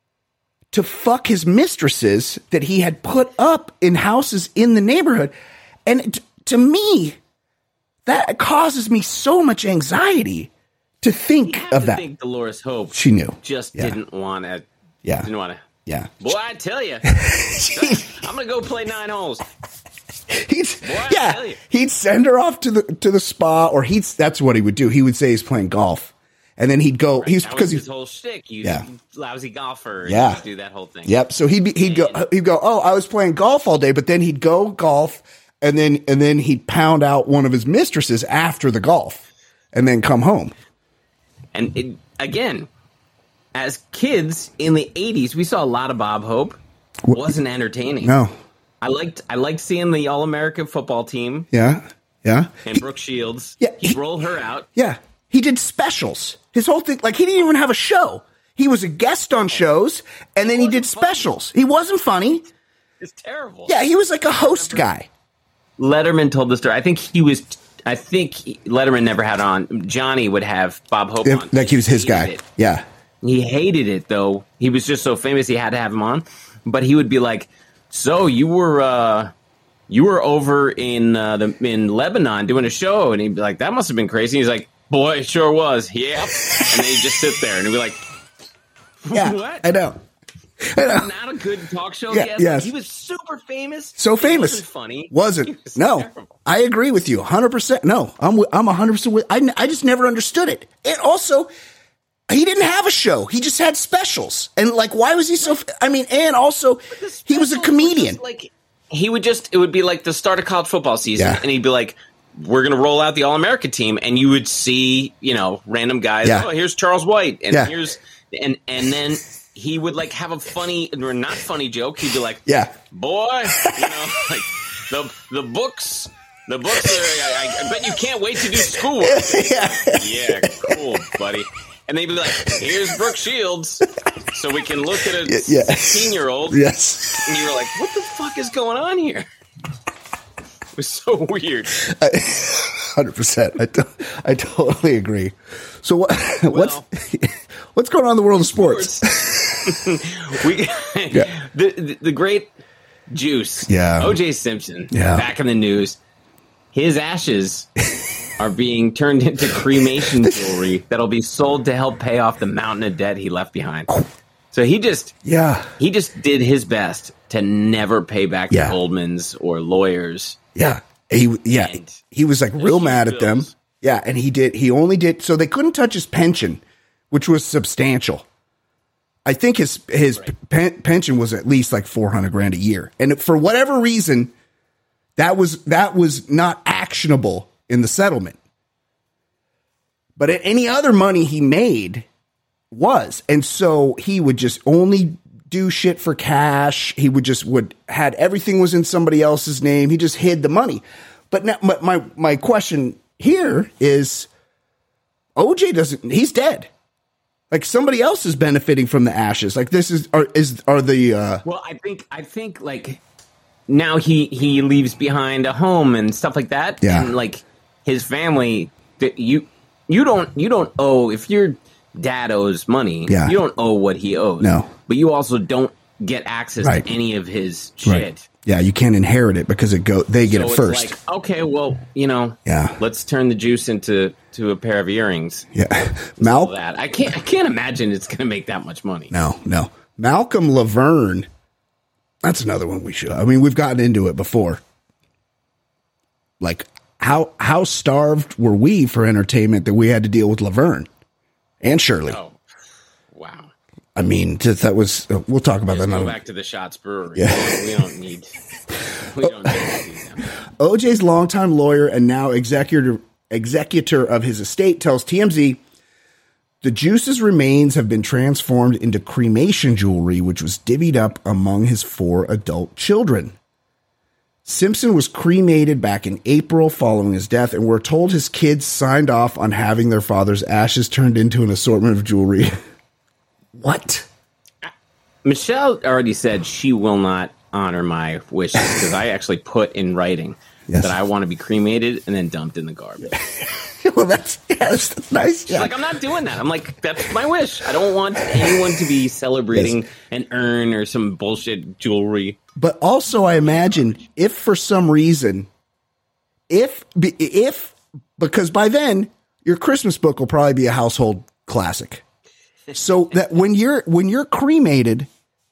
to fuck his mistresses that he had put up in houses in the neighborhood. And t- to me, that causes me so much anxiety to think You have of to that. think Dolores Hope She knew. just Yeah. didn't want to. Yeah. Didn't want to. Yeah. Boy, I tell you, I'm gonna go play nine holes. He'd, I yeah, tell you. he'd send her off to the to the spa, or he'd that's what he would do. He would say he's playing golf, and then he'd go. He's That because was he's his whole shtick. You Yeah. lousy golfer. Yeah. And just do that whole thing. Yep. So he'd be, he'd go he'd go. Oh, I was playing golf all day, but then he'd go golf, and then and then he'd pound out one of his mistresses after the golf, and then come home. And it, again, as kids in the eighties, we saw a lot of Bob Hope. Wasn't entertaining. No. I liked I liked seeing the All American football team Yeah. Yeah. and Brooke Shields. Yeah, He'd he- roll her out. Yeah. He did specials. His whole thing, like he didn't even have a show. He was a guest on shows, and then he did wasn't funny. specials. He wasn't funny. It's terrible. Yeah, he was like a host guy. Letterman told the story. I think he was. I think Letterman never had on. Johnny would have Bob Hope on. Like he was his hated guy. it. Yeah. He hated it though. He was just so famous he had to have him on. But he would be like, "So you were uh, you were over in uh, the in Lebanon doing a show," and he'd be like, "That must have been crazy." He's like, "Boy, it sure was." Yep. And then he'd just sit there and he'd be like, Yeah. "What?" I know. I know. Not a good talk show. Yeah, guest. yes. He was super famous. So He famous. wasn't funny. Wasn't. He was No. terrible. I agree with you one hundred percent. No. I'm wi- I'm one hundred percent with I, n- I just never understood it. And also, he didn't have a show. He just had specials. And like, why was he so f- I mean, and also The he was a specials were comedian. just Like he would just, it would be like the start of college football season, Yeah. and he'd be like, "We're gonna roll out the All American team," and you would see, you know, random guys. Yeah. Oh, here's Charles White, and Yeah. here's and and then he would like have a funny or not funny joke. He'd be like, Yeah. boy, you know, like the the books." The books are, I, I bet you can't wait to do schoolwork. Yeah. Yeah, cool, buddy. And they'd be like, here's Brooke Shields, so we can look at a Yeah. sixteen-year-old. Yes. And you were like, what the fuck is going on here? It was so weird. one hundred percent. I, to- I totally agree. So what what's What's going on in the world of sports? we Yeah. the, the the great Juice, Yeah. O J Simpson, Yeah. back in the news. His ashes are being turned into cremation jewelry that'll be sold to help pay off the mountain of debt he left behind. So he just Yeah. he just did his best to never pay back Yeah. the Goldmans or lawyers. Yeah. He yeah. And He was like real huge mad at them. bills. Yeah, and he did he only did so they couldn't touch his pension, which was substantial. I think his his pen, pension was at least like four hundred grand a year. And for whatever reason, that was that was not actionable in the settlement. But any other money he made was. And so he would just only do shit for cash. He would just would had everything was in somebody else's name. He just hid the money. But now, my, my my question here is O J doesn't he's dead. Like somebody else is benefiting from the ashes. Like this is are is are the uh Well, I think I think like now he he leaves behind a home and stuff like that. Yeah. And like his family, that you you don't you don't owe if your dad owes money. Yeah. You don't owe what he owes. No. But you also don't get access Right. to any of his shit. right. Yeah, you can't inherit it because it go they get So it it's first. like, okay, well, you know, Yeah. let's turn the juice into to a pair of earrings. yeah. All Mal that I can't I can't imagine it's going to make that much money. No, no. Malcolm Laverne. That's another one we should. I mean, we've gotten into it before. Like how how starved were we for entertainment that we had to deal with Laverne and Shirley? Oh, wow. I mean, just, that was. Uh, we'll talk about Just that go another. back to the Shots Brewery. Yeah. We don't need. We don't need to see them. O J's longtime lawyer and now executor executor of his estate tells T M Z the Juice's remains have been transformed into cremation jewelry, which was divvied up among his four adult children. Simpson was cremated back in April following his death, and we're told his kids signed off on having their father's ashes turned into an assortment of jewelry. What? Michelle already said she will not honor my wishes because I actually put in writing Yes. that I want to be cremated and then dumped in the garbage. Well, that's, yes, that's nice. She's Yeah. like, I'm not doing that. I'm like, that's my wish. I don't want anyone to be celebrating Yes. an urn or some bullshit jewelry. But also, I imagine if for some reason, if if because by then your Christmas book will probably be a household classic, so that when you're when you're cremated,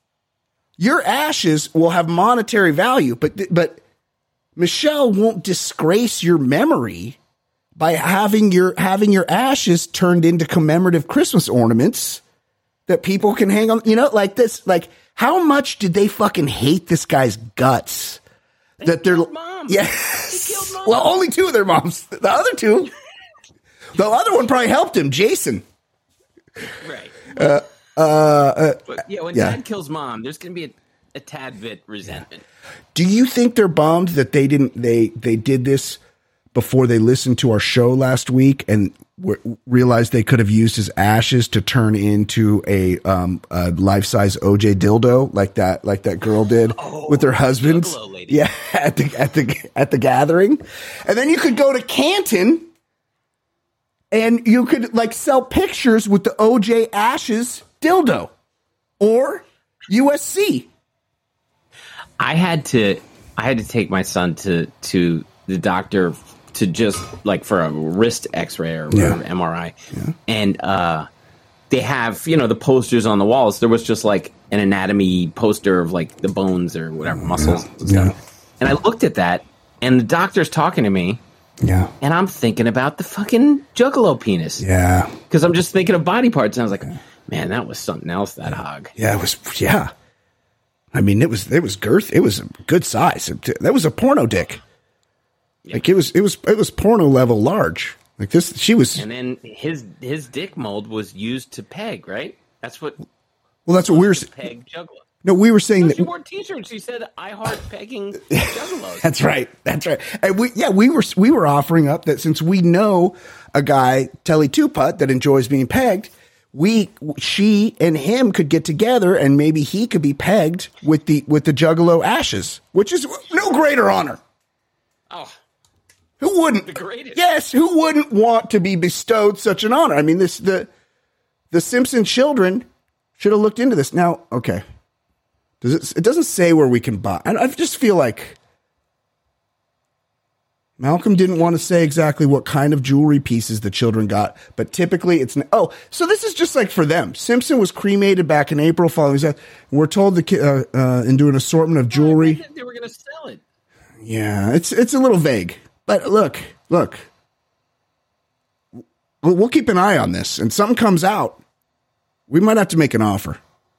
your ashes will have monetary value. But but Michelle won't disgrace your memory by having your having your ashes turned into commemorative Christmas ornaments that people can hang on. You know, like this, like. How much did they fucking hate this guy's guts? They that they're killed mom. yes. They killed mom. Well, only two of their moms. The other two, the other one probably helped him. Jason. Right. Uh, uh, But yeah, when yeah. dad kills mom, there's going to be a, a tad bit resentment. Do you think they're bummed that they didn't they they did this before they listened to our show last week and w- realized they could have used his ashes to turn into a um a life size O J dildo like that like that girl did Oh, with her husband? Juggalo lady. Yeah, at the at the at the gathering, and then you could go to Canton. And you could like sell pictures with the O J ashes dildo or U S C. I had to I had to take my son to to the doctor to just like for a wrist x-ray or whatever, Yeah. M R I. And uh they have, you know, the posters on the walls. There was just like an anatomy poster of like the bones or whatever, muscles and stuff. Yeah. And I looked at that and the doctor's talking to me Yeah. and I'm thinking about the fucking juggalo penis. Yeah. Because I'm just thinking of body parts and I was like, man, that was something else, that hog. Yeah, it was. Yeah, I mean, it was. It was girth. It was a good size. It- that was a porno dick. Like it was. It was. It was porno level large. Like this. She was. And then his his dick mold was used to peg, right? That's what Well, that's what we were. s- peg juggalo. No, we were saying She that. wore T-shirts. She said, "I heart pegging juggalos." That's right. That's right. And we, yeah, we were. We were offering up that since we know a guy, Telly Tuput, that enjoys being pegged. We, she, and him could get together, and maybe he could be pegged with the with the Juggalo ashes, which is no greater honor. Oh, Who wouldn't? the greatest. Yes, who wouldn't want to be bestowed such an honor? I mean, this the the Simpson children should have looked into this. Now, okay. Does it, it doesn't say where we can buy. I, I just feel like Malcolm didn't want to say exactly what kind of jewelry pieces the children got, but typically it's, oh, so this is just like for them. Simpson was cremated back in April following his death. We're told the kid, uh, uh, into an assortment of jewelry. They were going to sell it. Yeah, it's, it's a little vague, but look, look, we'll, we'll keep an eye on this, and something comes out. We might have to make an offer.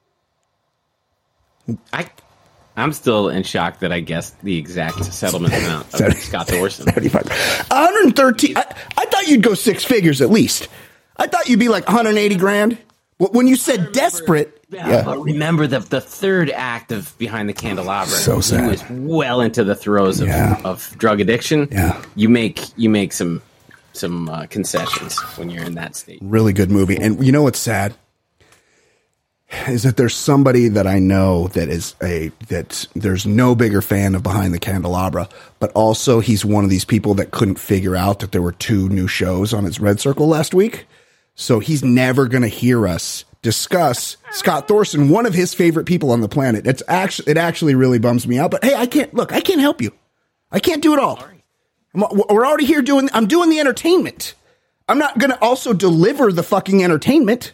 I, I'm still in shock that I guessed the exact settlement amount of Scott Thorson. seventy-five. one hundred thirteen. I, I thought you'd go six figures at least. I thought you'd be like one hundred eighty grand. When you said remember, desperate. Yeah, yeah. But remember the, the third act of Behind the Candelabra. So sad. He was well into the throes of, yeah. of drug addiction. Yeah. You make, you make some, some uh, concessions when you're in that state. Really good movie. And you know what's sad? Is that there's somebody that I know that is a that there's no bigger fan of Behind the Candelabra, but also he's one of these people that couldn't figure out that there were two new shows on his Red Circle last week. So he's never going to hear us discuss Scott Thorson, one of his favorite people on the planet. It's actually it actually really bums me out. But hey, I can't look. I can't help you. I can't do it all. I'm, we're already here doing. I'm doing the entertainment. I'm not going to also deliver the fucking entertainment.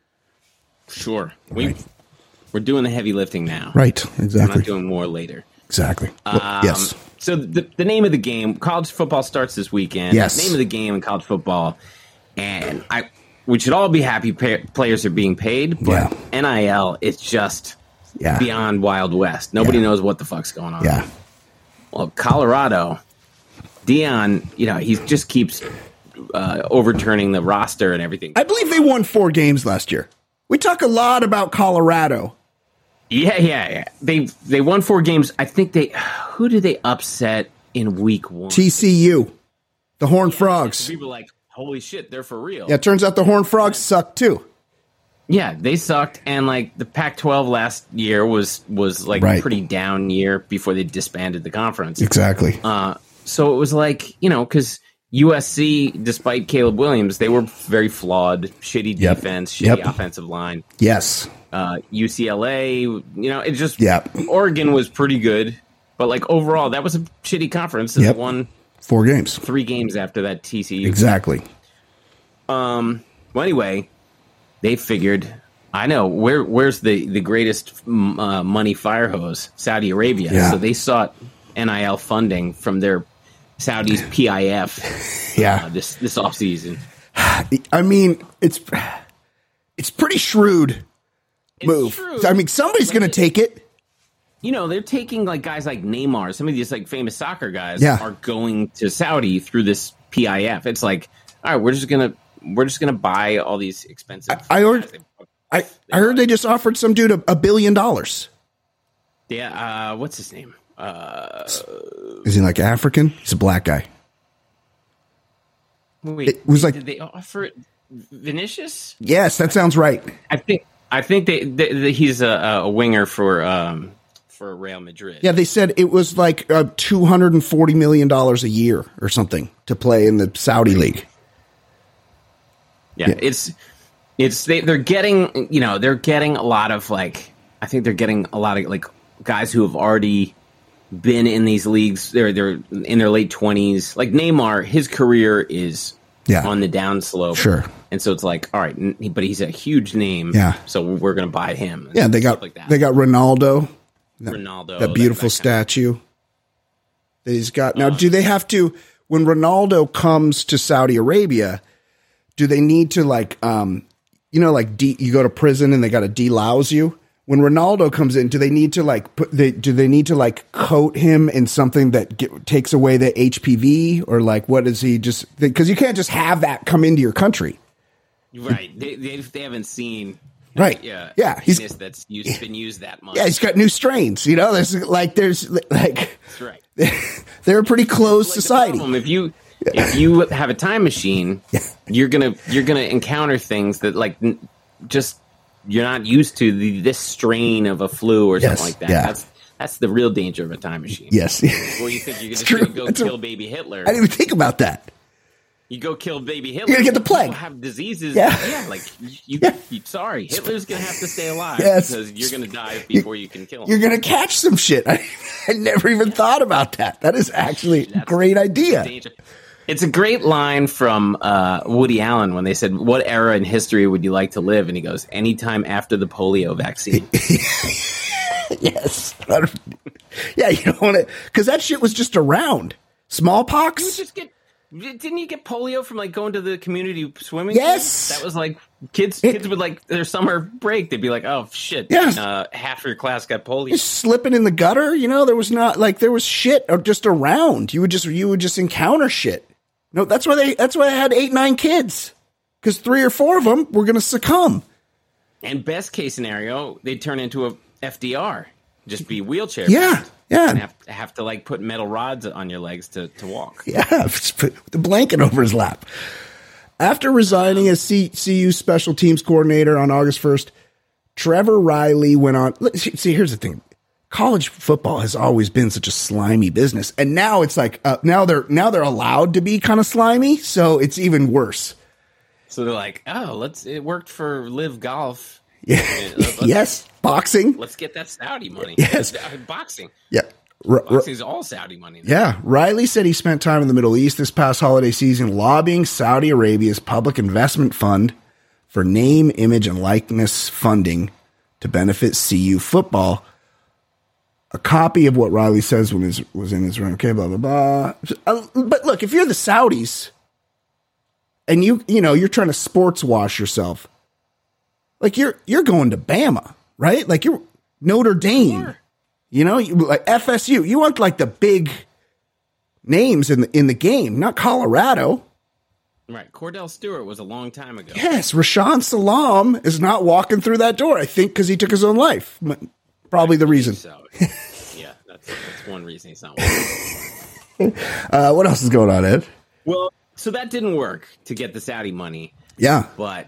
Sure. We, right. We're doing the heavy lifting now. Right, exactly. We're not doing more later. Exactly. Um, yes. So the, the name of the game, college football starts this weekend. Yes. The name of the game in college football, and I, we should all be happy pay, players are being paid, but yeah. N I L is just yeah. beyond Wild West. Nobody yeah. knows what the fuck's going on. Yeah. Well, Colorado, Deion, you know, he just keeps uh, overturning the roster and everything. I believe they won four games last year. We talk a lot about Colorado. Yeah, yeah, yeah. They they won four games. I think they who did they upset in week one? T C U, the Horned yeah, Frogs. People are like, holy shit, they're for real. Yeah, it turns out the Horned Frogs sucked too. Yeah, they sucked, and like the Pac twelve last year was was like right. a pretty down year before they disbanded the conference. Exactly. Uh, so it was like, you know, because U S C, despite Caleb Williams, they were very flawed, shitty yep. defense, shitty yep. offensive line. Yes. Uh, U C L A, you know, it just yep. Oregon was pretty good, but like overall, that was a shitty conference. They yep. won four games, three games after that T C U. Exactly. Um. Well, anyway, they figured. I know where. Where's the the greatest uh, money fire hose? Saudi Arabia. Yeah. So they sought N I L funding from their Saudi's P I F. Yeah. Uh, this this offseason. I mean, it's it's pretty shrewd. Move. True. I mean, somebody's going to take it. You know, they're taking like guys like Neymar, some of these like famous soccer guys yeah. are going to Saudi through this P I F. It's like, all right, we're just gonna we're just gonna buy all these expensive. I, I heard, I, I heard they just offered some dude a, a billion dollars. Yeah, uh, what's his name? Uh, Is he like African? He's a black guy. Wait, it was like did they offer it Vinicius? Yes, that sounds right. I think. I think they, they, they, he's a, a winger for um, for Real Madrid. Yeah, they said it was like uh, two hundred and forty million dollars a year or something to play in the Saudi league. Yeah, yeah. it's it's they, they're getting you know they're getting a lot of like I think they're getting a lot of like guys who have already been in these leagues. They're they're in their late twenties. Like Neymar, his career is yeah. on the downslope. Sure. And so it's like, all right, but he's a huge name. Yeah. So we're going to buy him. Yeah, they got like that. They got Ronaldo. That, Ronaldo. That beautiful that, that statue that he's got. Now, uh, do they have to, when Ronaldo comes to Saudi Arabia, do they need to like, um, you know, like de- you go to prison and they got to delouse you? When Ronaldo comes in, do they need to like put they do they need to like coat him in something that get, takes away the H P V or like what is he just because you can't just have that come into your country, right? They they, they haven't seen right, yeah, yeah. He's that's used, been used that much. Yeah, he's got new strains. You know, there's like there's like that's right. They're a pretty closed like society. If you if you have a time machine, yeah. you're gonna you're gonna encounter things that like just. You're not used to the, this strain of a flu or yes, something like that. Yeah. That's that's the real danger of a time machine. Yes. Where you think you're just going to go that's kill a, baby Hitler. I didn't even think about that. You go kill baby Hitler. You're gonna get the plague. People have diseases. Yeah. yeah like you. Yeah. you sorry, Hitler's gonna have to stay alive Yes. because you're gonna die before you can kill him. You're going to catch some shit. I, I never even thought about that. That is actually a great idea. Danger. It's a great line from uh, Woody Allen when they said, "What era in history would you like to live?" And he goes, "Anytime after the polio vaccine." Yes. Yeah, you don't want to, because that shit was just around. Smallpox. You just get. Didn't you get polio from like going to the community swimming Yes. pool? That was like kids. It- kids would like their summer break. They'd be like, "Oh shit, Yeah. uh, half your class got polio." Just slipping in the gutter, you know, there was not like there was shit or just around. You would just you would just encounter shit. No, that's why they that's why I had eight, nine kids. Because three or four of them were gonna succumb. And best case scenario, they'd turn into a F D R, just be wheelchair. Yeah, bound. yeah. And have, have to like put metal rods on your legs to, to walk. Yeah, just put the blanket over his lap. After resigning as C- CU special teams coordinator on August first, Trevor Riley went on. look, See, see, here's the thing. College football has always been such a slimy business. And now it's like, uh, now they're, now they're allowed to be kind of slimy. So it's even worse. So they're like, oh, let's. It worked for Live Golf. Yeah. Let's, Yes. Boxing. Let's get that Saudi money. Yes. Uh, Boxing. Yeah. R- R- Boxing's all Saudi money. Yeah, Riley said he spent time in the Middle East this past holiday season lobbying Saudi Arabia's public investment fund for name, image, and likeness funding to benefit C U football. A copy of what Riley says when his, was in his room. Okay, blah, blah, blah. Uh, But look, if you're the Saudis and you, you know, you're trying to sports wash yourself, like you're, you're going to Bama, right? Like you're Notre Dame. Sure. You know, you, like F S U, you want like the big names in the in the game, not Colorado. Right. Cordell Stewart was a long time ago. Yes, Rashawn Salam is not walking through that door. I think because he took his own life. Probably the reason. So, yeah, that's, that's one reason he's not working. Uh, what else is going on, Ed? Well, so that didn't work to get the Saudi money, Yeah, but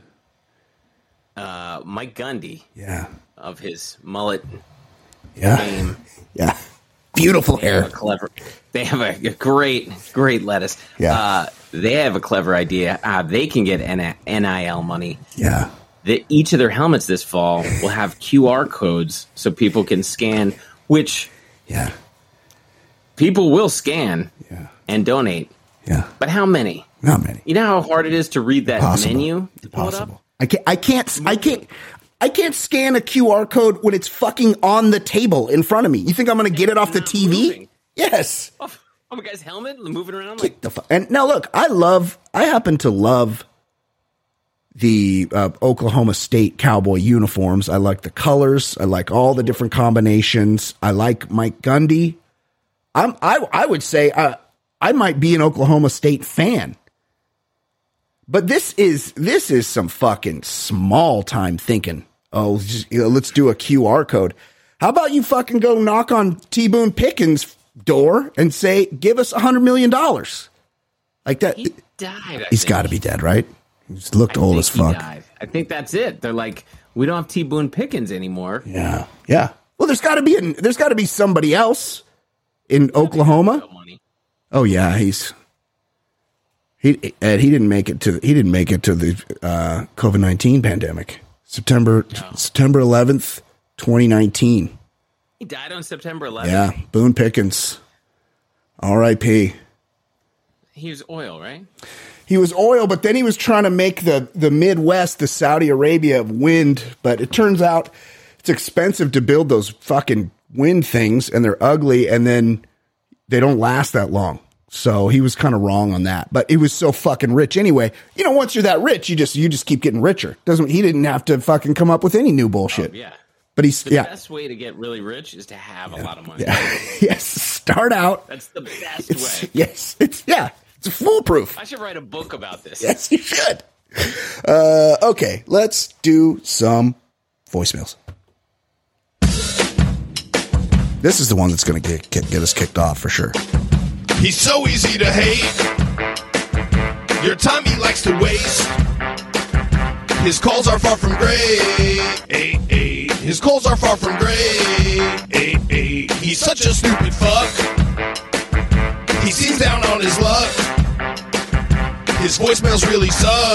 uh, Mike Gundy yeah, of his mullet yeah, fame, yeah. Beautiful they have hair. a clever. They have a, a great, great lettuce. Yeah. Uh, they have a clever idea. Uh, they can get N I L money. Yeah, That each of their helmets this fall will have Q R codes so people can scan, which yeah, people will scan yeah, and donate. yeah. But how many? Not many. You know how hard it is to read that Impossible. menu to pull it up? Impossible. I can't. I can't. I can't. I can't scan a Q R code when it's fucking on the table in front of me. You think I'm going to get it off the not T V? moving. Yes. Oh, oh, my guy's helmet moving around like The fu- and now look, I love. I happen to love the uh, Oklahoma State Cowboy uniforms. I like the colors. I like all the different combinations. I like Mike Gundy. I'm. I. I would say uh, I might be an Oklahoma State fan. But this is this is some fucking small time thinking. Oh, just, you know, let's do a Q R code. How about you fucking go knock on T. Boone Pickens' door and say, "Give us a hundred million dollars," like that. he died. I He's think. got to be dead, right? He's looked I old think as he fuck. died. I think that's it. They're like, we don't have T. Boone Pickens anymore. Yeah, yeah. Well, there's got to be an, there's got to be somebody else in Oklahoma. No money. Oh yeah, he's he Ed, he didn't make it to he didn't make it to the uh, COVID nineteen pandemic. September September eleventh, twenty nineteen. He died on September eleventh. Yeah, Boone Pickens, R I P. He was oil, right? He was oil, but then he was trying to make the the Midwest the Saudi Arabia of wind. But it turns out it's expensive to build those fucking wind things, and they're ugly, and then they don't last that long. So he was kind of wrong on that. But he was so fucking rich anyway. You know, once you're that rich, you just you just keep getting richer. Doesn't he didn't have to fucking come up with any new bullshit. Oh, yeah. But he's The yeah. best way to get really rich is to have a lot of money. Yeah. Yes, start out. That's the best It's, way. yes, it's yeah, it's foolproof. I should write a book about this. Yes, you should. Uh, okay, let's do some voicemails. This is the one that's going to get, get get us kicked off for sure. He's so easy to hate. Your time he likes to waste. His calls are far from great. His calls are far from great. He's such a stupid fuck. He seems down on his luck. His voicemails really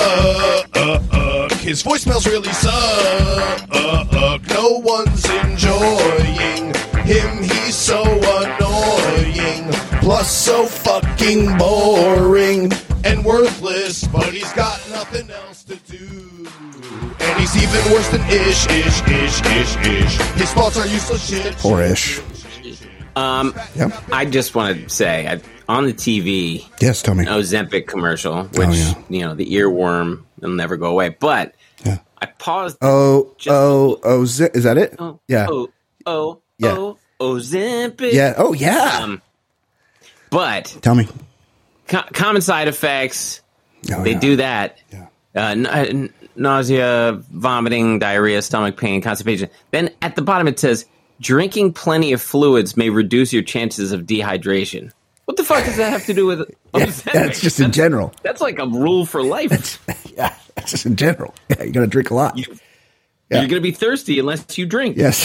suck. His voicemails really suck. No one's enjoying him. He's so annoying. Plus so fucking boring and worthless. But he's got nothing else to do. And he's even worse than Ish, Ish, Ish, Ish, Ish. His thoughts are useless shit. Poor Ish. Um, Yep. I just want to say, I, on the T V, Yes, tell me. an Ozempic commercial, which, Oh, yeah. you know, the earworm will never go away. But Yeah. I paused. Oh, Just- oh, oh, Z- is that it? Oh, Yeah. Oh, oh, Yeah. oh, Ozempic. Yeah. Oh, yeah. Um, but Tell me. co- common side effects, Oh, they yeah. do that. Yeah. Uh, n- uh, n- nausea, vomiting, diarrhea, stomach pain, constipation. Then at the bottom it says, drinking plenty of fluids may reduce your chances of dehydration. What the fuck does that have to do with Yeah, Ozempic? that's just in general. That's like a rule for life. Yeah, that's just in general. Yeah, you got to drink a lot. You, Yeah. You're going to be thirsty unless you drink. Yes.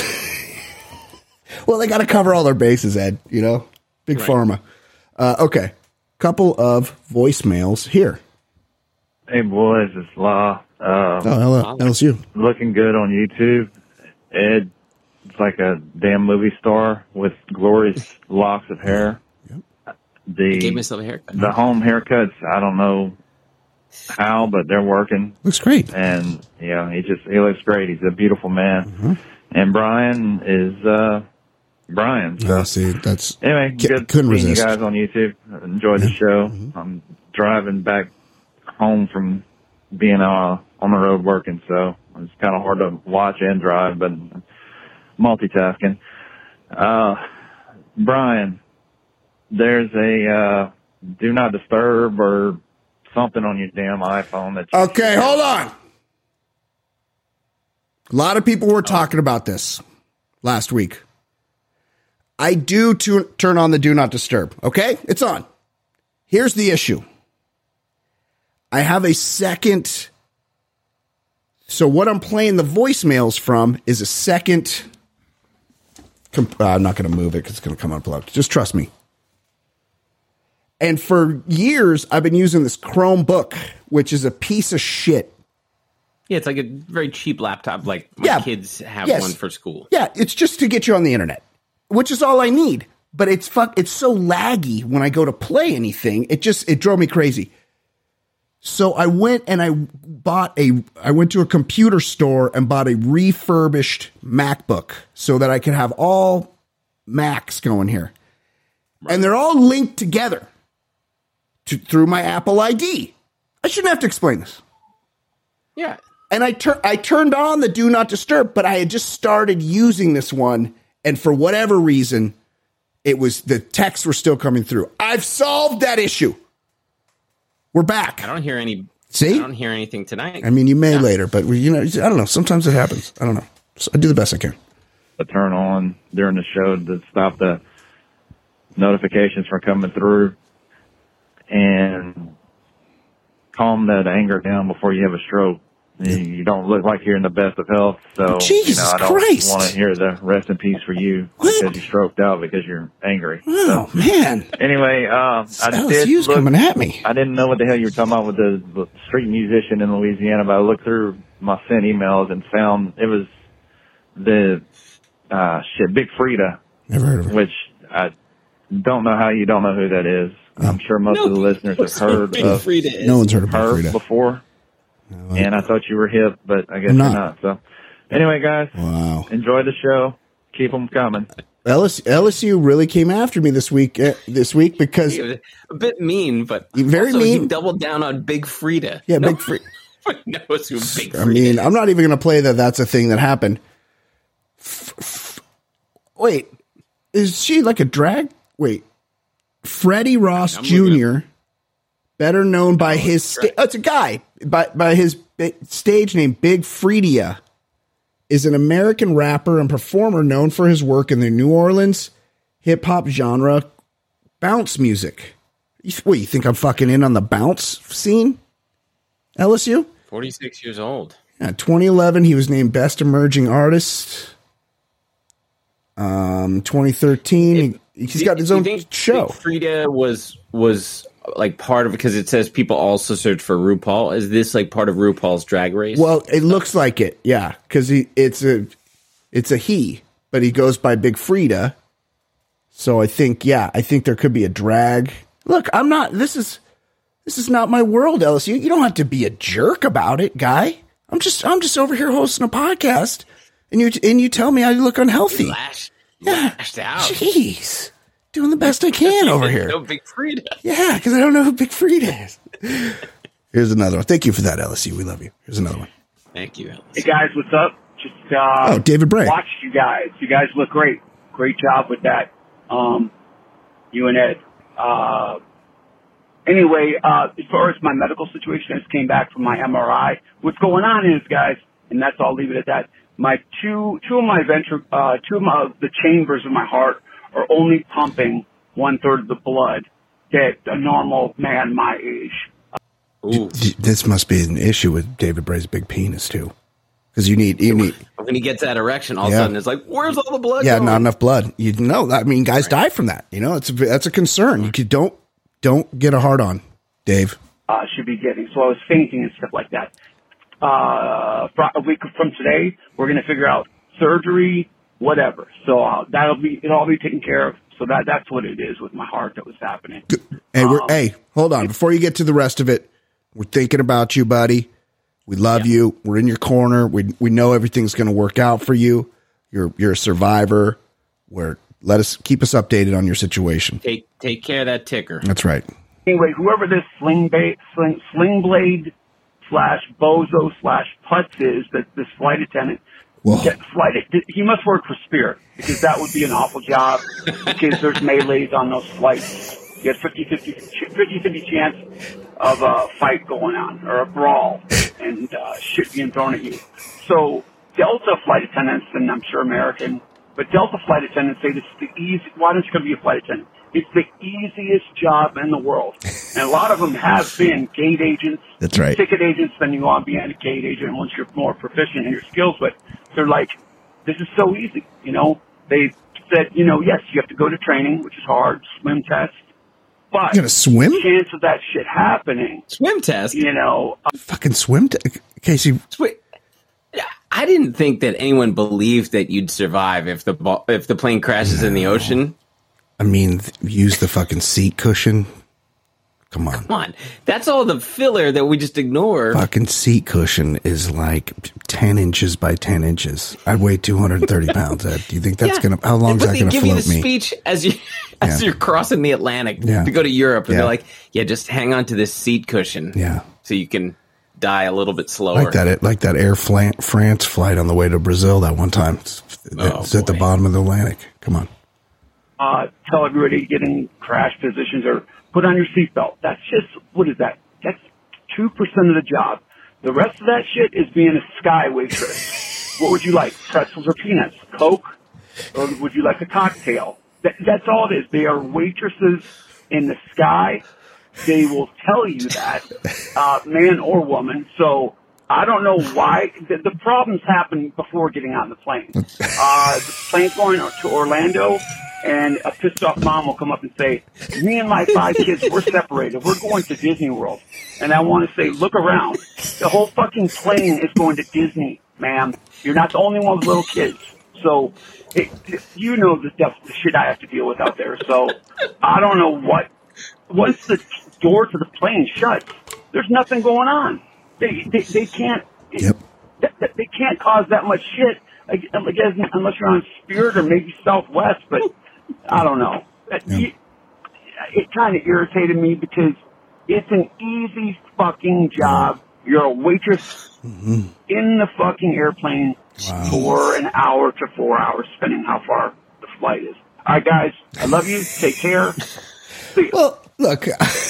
Well, they got to cover all their bases, Ed. You know, big Right. pharma. Uh, okay, couple of voicemails here. Hey boys, it's Law. Uh, Oh, hello, L S U. looking good on YouTube. Ed, it's like a damn movie star with glorious locks of hair. The Gave myself a haircut. the home haircuts, I don't know how, but they're working. Looks great. And you know, he just he looks great. He's a beautiful man. Mm-hmm. And Brian is uh, Brian. So Oh, see, that's anyway, c- good couldn't seeing resist. you guys on YouTube. Enjoyed the show. Mm-hmm. I'm driving back home from being uh, on the road working, so it's kind of hard to watch and drive, but multitasking. Uh, Brian, there's a uh, do not disturb or something on your damn iPhone that you Okay, hold on. A lot of people were talking about this last week. I do tu- turn on the do not disturb. Okay, it's on. Here's the issue. I have a second. So what I'm playing the voicemails from is a second. Comp- uh, I'm not going to move it because it's going to come unplugged. Just trust me. And for years, I've been using this Chromebook, which is a piece of shit. Yeah, it's like a very cheap laptop. Like my Yeah. kids have Yes. one for school. Yeah, it's just to get you on the internet, which is all I need. But it's fuck. It's so laggy when I go to play anything. It just it drove me crazy. So I went and I bought a. I went to a computer store and bought a refurbished MacBook so that I could have all Macs going here, and they're all linked together to, through my Apple I D. I shouldn't have to explain this. Yeah. And I tur- I turned on the do not disturb, but I had just started using this one, and for whatever reason, it was the texts were still coming through. I've solved that issue. We're back. I don't hear any. See? I don't hear anything tonight. I mean, you may later, but we, you know, I don't know. Sometimes it happens. I don't know. So I do the best I can. to turn on during the show to stop the notifications from coming through and calm that anger down before you have a stroke. You, you don't look like you're in the best of health, so Jesus you know, I don't Christ. want to hear the rest in peace for you What? because you stroked out because you're angry. Oh man, Anyway, uh, I L did S U's look, coming at me. I didn't know what the hell you were talking about with the, the street musician in Louisiana, but I looked through my sent emails and found it was the uh, shit Big Frida, Never heard of it. which I don't know how you don't know who that is. I'm sure most of the listeners have heard Big of Frida is. No one's heard of Big her Frida. before, and I thought you were hip, but I guess I'm you're not. not. So, anyway, guys, Wow. enjoy the show. Keep them coming. L S, L S U really came after me this week. Uh, this week because He was a bit mean, but Very also mean. He doubled down on Big Frida. yeah, no Big Frida. one knows who Big Frida I mean, is. I'm not even going to play that. That's a thing that happened. F- f- wait, is she like a drag? Wait, Freddie Ross I'm looking Junior, better known by his sta- right. oh, it's a guy by by his bi- stage name Big Freedia, is an American rapper and performer known for his work in the New Orleans hip hop genre bounce music. You, what, you think I'm fucking in on the bounce scene? L S U? forty-six years old. Yeah, twenty eleven, he was named Best Emerging Artist. Um, twenty thirteen. He, he's got his own think show. Big Frida was was like part of it because it says people also search for RuPaul. Is this like part of RuPaul's Drag Race? Well, it looks like it, yeah, because he it's a it's a he, but he goes by Big Frida. So I think, yeah, I think there could be a drag. Look, I'm not. This is this is not my world, Ellis. You you don't have to be a jerk about it, guy. I'm just I'm just over here hosting a podcast, and you and you tell me I look unhealthy. Lash, Yeah. lashed out. Jeez, doing the best I can over here. No Big Frida. Yeah, because I don't know who Big Frida is. Here's another one. Thank you for that, L S U. We love you. Here's another one. Thank you, Ellis. Hey guys, what's up? Just uh, Oh, David Bray. watched you guys. You guys look great. Great job with that. Um, you and Ed. Uh, anyway, uh, as far as my medical situation, I just came back from my M R I. What's going on is, guys, and that's I'll leave it at that. My two two of my ventre, uh, two of my the chambers of my heart are only pumping one third of the blood that a normal man my age. Ooh. This must be an issue with David Bray's big penis too, because you need you need When he gets that erection, all of Yeah. a sudden it's like, where's all the blood? yeah going? not enough blood. You know, I mean, guys die from that. You know, it's a, that's a concern. You could, don't don't get a hard on, Dave. uh, should be getting. So I was fainting and stuff like that. Uh, fr- a week from today, we're going to figure out surgery, whatever. So uh, that'll be it'll all be taken care of. So that that's what it is with my heart that was happening. Hey, we're, Um, hey, hold on. Before you get to the rest of it, we're thinking about you, buddy. We love you. We're in your corner. We we know everything's going to work out for you. You're you're a survivor. We're let us keep us updated on your situation. Take take care of that ticker. That's right. Anyway, whoever this sling, ba- sling, sling blade slash bozo slash putz is, that this flight attendant, Whoa. that flight, he must work for Spirit, because that would be an awful job, because there's melees on those flights. You have fifty fifty chance of a fight going on, or a brawl, and uh, shit being thrown at you. So Delta flight attendants, and I'm sure American, but Delta flight attendants say this is the easy. Why don't you come be a flight attendant? It's the easiest job in the world, and a lot of them have been gate agents. That's right. Ticket agents. Then you want to be a gate agent once you're more proficient in your skills. But they're like, this is so easy. You know, they said, you know, yes, you have to go to training, which is hard, swim test, but You gonna swim? the chance of that shit happening, Swim test. you know, uh, Fucking swim, t- Casey. Wait, I didn't think that anyone believed that you'd survive if the ball, if the plane crashes in the ocean. I mean, th- use the fucking seat cushion. Come on. Come on, that's all the filler that we just ignore. Fucking seat cushion is like ten inches by ten inches. I weigh two hundred thirty pounds. Ed. Do you think that's Yeah. gonna? How long is But that they gonna give you float the me? speech as you as Yeah. you're crossing the Atlantic Yeah. to go to Europe, and Yeah. they're like, "Yeah, just hang on to this seat cushion, Yeah. so you can die a little bit slower." Like that, like that Air Flan- France flight on the way to Brazil that one time. It's, Oh, it's at the boy. bottom of the Atlantic. Come on. uh, tell everybody to get in crash positions or put on your seatbelt. That's just, what is that? That's two percent of the job. The rest of that shit is being a sky waitress. What would you like? Pretzels or peanuts? Coke? Or would you like a cocktail? That, that's all it is. They are waitresses in the sky. They will tell you that, uh, man or woman. So I don't know why. The, the problems happen before getting on the plane. Uh, the plane's going to Orlando, and a pissed off mom will come up and say, me and my five kids, we're separated. We're going to Disney World. And I want to say, look around. The whole fucking plane is going to Disney, ma'am. You're not the only one with little kids. So it, it, you know the, stuff, the shit I have to deal with out there. So I don't know what. Once the door to the plane shuts, there's nothing going on. They they, they can't. Yep. They, they can't cause that much shit. I guess unless you're on Spirit or maybe Southwest, but I don't know. It, Yep. it kind of irritated me because it's an easy fucking job. You're a waitress Mm-hmm. in the fucking airplane Wow. for an hour to four hours, depending how far the flight is. All right, guys. I love you. Take care. See ya. Well, look,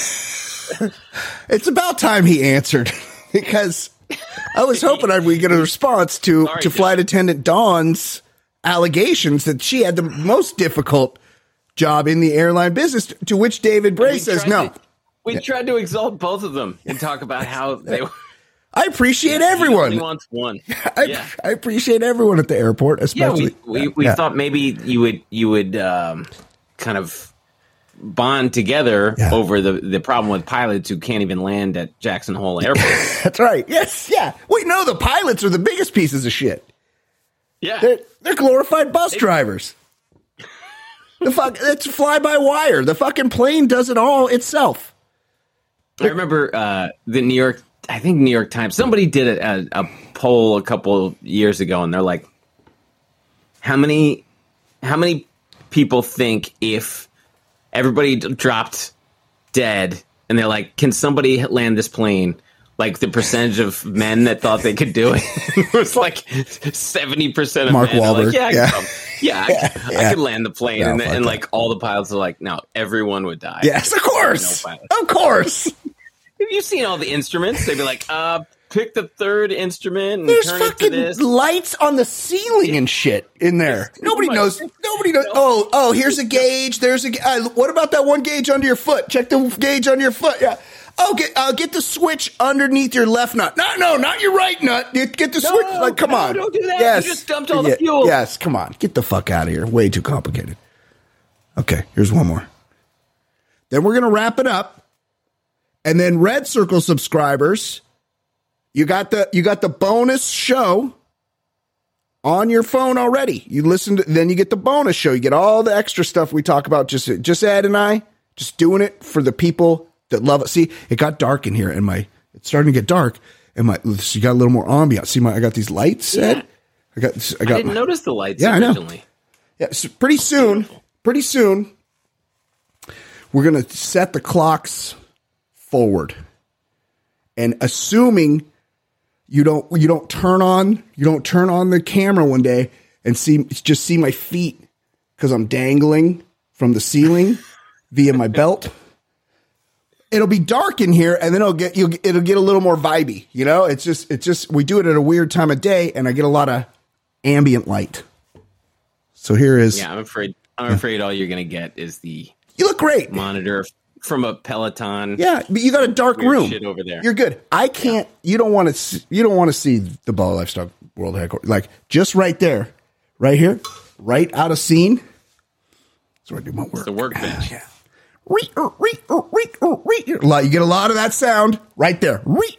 it's about time he answered because I was hoping I'd we get a response to Sorry, to John. flight attendant Dawn's allegations that she had the most difficult job in the airline business. To which David Bray We says tried no. to- we tried to exalt both of them and talk about how they were. I appreciate He everyone. only wants one. I, Yeah. I appreciate everyone at the airport, Yeah, especially. we we, we Yeah. thought maybe you would you would um, kind of bond together Yeah. over the, the problem with pilots who can't even land at Jackson Hole Airport. That's right. Yes, yeah. We know the pilots are the biggest pieces of shit. Yeah, They're, they're glorified bus drivers. The fuck, it's fly by wire. The fucking plane does it all itself. I remember uh, the New York. I think New York Times. Somebody did a, a poll a couple years ago, and they're like, "How many, how many people think if everybody d- dropped dead, and they're like, can somebody land this plane?" Like the percentage of men that thought they could do it it was like seventy percent of Mark men. are Wahlberg, Like, yeah, I yeah. could come. yeah, I, could- Yeah. I could land the plane, No, and, fuck and that. like all the pilots are like, "No, everyone would die." Yes, of course. No pilot. Of course. Have you seen all the instruments? They'd be like, uh, pick the third instrument and There's turn it to fucking this. lights on the ceiling and shit in there. Nobody much. knows. Nobody knows. Oh, oh, here's a gauge. There's a. ga- Uh, what about that one gauge under your foot? Check the gauge under your foot. Yeah. Oh, get uh, get the switch underneath your left nut. No, no, not your right nut. Get, get the No, switch. Like, come no, on. don't do that. Yes. You just dumped all the Yeah, fuel. Yes, come on. Get the fuck out of here. Way too complicated. Okay, here's one more. Then we're gonna wrap it up. And then Red Circle subscribers, you got the you got the bonus show on your phone already. You listen to, then you get the bonus show. You get all the extra stuff we talk about. Just just Ed and I just doing it for the people that love it. See, it got dark in here, and my it's starting to get dark, and my so you got a little more ambiance. See, my I got these lights. Yeah. Ed? I got I I got didn't my, notice the lights Yeah, I know. originally. yeah. So pretty soon, pretty soon, we're gonna set the clocks forward, and assuming you don't you don't turn on you don't turn on the camera one day and see just see my feet because I'm dangling from the ceiling via my belt. It'll be dark in here, and then it'll get you'll, it'll get a little more vibey. You know, it's just it's just we do it at a weird time of day, and I get a lot of ambient light. So here is Yeah, I'm afraid. I'm afraid all you're gonna get is the you look great. monitor from a Peloton. Yeah, but you got a dark Weird room. shit over there. You're good. I can't. You don't want to. See, you don't want to see the Ball Lifestyle World headquarters. Like just right there, right here, right out of scene. That's where I do my work. The workbench. Yeah. Like, you get a lot of that sound right there.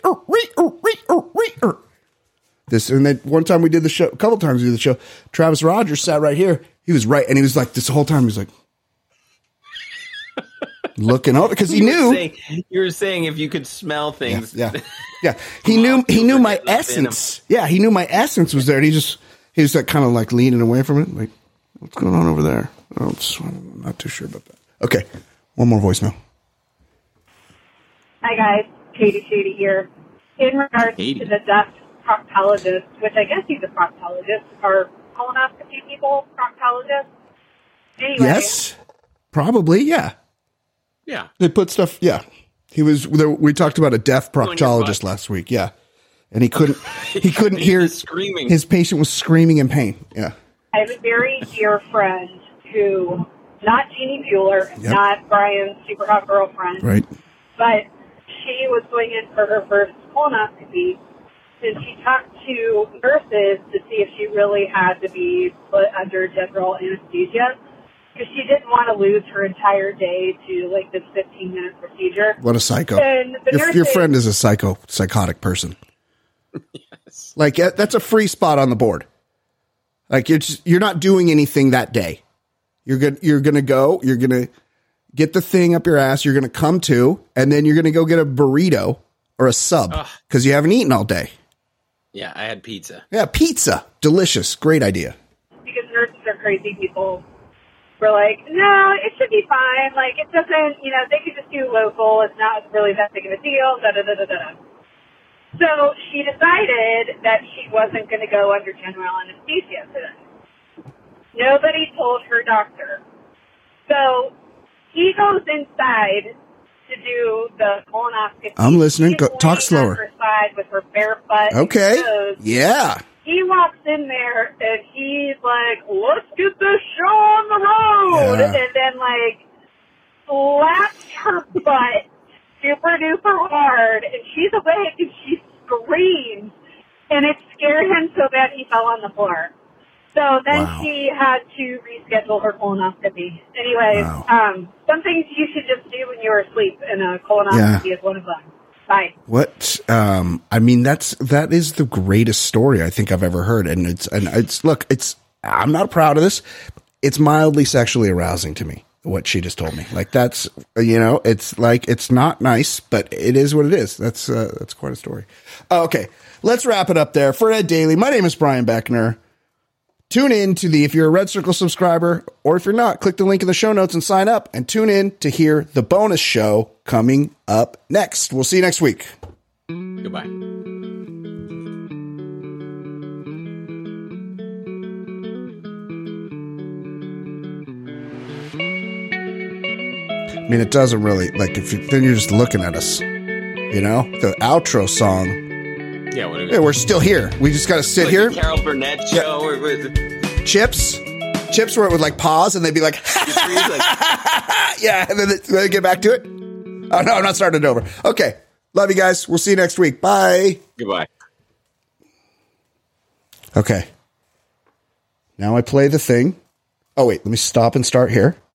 This and then one time we did the show. A couple times we did the show. Travis Rogers sat right here. He was right, and he was like this whole time. He was like. Looking over because he You were knew saying- you were saying if you could smell things. Yeah, yeah. He knew he knew my Forget what's in 'em. essence. Yeah, he knew my essence was there. And he just he was like kind of like leaning away from it, like what's going on over there? Oh, it's- I'm not too sure about that. Okay, one more voicemail. Hi guys, Katie Shady here. In regards Katie. to the deaf proctologist, which I guess he's a proctologist, or colonoscopy people, proctologist. Anyway, Yes, probably. Yeah, Yeah. they put stuff. Yeah, he was. There, we talked about a deaf On your proctologist butt. last week. Yeah, and he couldn't. He couldn't He hear was screaming. His patient was screaming in pain. Yeah. I have a very dear friend who, not Jeannie Bueller, Yep. not Brian's super hot girlfriend, Right. but she was going in for her first colonoscopy, and she talked to nurses to see if she really had to be put under general anesthesia, because she didn't want to lose her entire day to, like, this fifteen-minute procedure. What a psycho. And the Your, nurses, your friend is a psycho, psychotic person. Yes. Like uh, that's a free spot on the board. Like you're just, you're not doing anything that day. You're good. You're gonna go. You're gonna get the thing up your ass. You're gonna come to, and then you're gonna go get a burrito or a sub Ugh. because you haven't eaten all day. Yeah, I had pizza. Yeah, pizza, delicious, great idea. because nurses are crazy people, were like, no, it should be fine. Like, it doesn't, you know, they could just do local. It's not really that big of a deal, da da da da da. So she decided that she wasn't going to go under general anesthesia for this. Nobody told her doctor. So he goes inside to do the colonoscopy. I'm listening. She's Go- talk laying slower. on her side with her bare butt Okay. exposed. Yeah. He walks in there and he's like, let's get this show on the road. Yeah. And then, like, slaps her butt super duper hard. And she's awake and she's screams, and it scared him so bad he fell on the floor. So then Wow. she had to reschedule her colonoscopy. Anyways, Wow. um, some things you should just do when you're asleep, and a colonoscopy Yeah. is one of them. Bye. What? Um, I mean, that's that is the greatest story I think I've ever heard, and it's and it's look, it's I'm not proud of this. It's mildly sexually arousing to me what she just told me. Like that's you know, it's like it's not nice, but it is what it is. That's uh, that's quite a story. Uh, okay, let's wrap it up there for Ed Daily. My name is Brian Beckner. Tune in to the, if you're a Red Circle subscriber, or if you're not, click the link in the show notes and sign up, and tune in to hear the bonus show coming up next. We'll see you next week. Goodbye. I mean, it doesn't really, like, if you, then you're just looking at us, you know? The outro song. Yeah, what are we Hey, we're still here. We just got to sit like here. the Carol Burnett show? Or, or, Chips. Chips where it would, like, pause, and they'd be like, yeah, and then they, they get back to it. Oh, no, I'm not starting it over. Okay. Love you guys. We'll see you next week. Bye. Goodbye. Okay. Now I play the thing. Oh, wait. Let me stop and start here.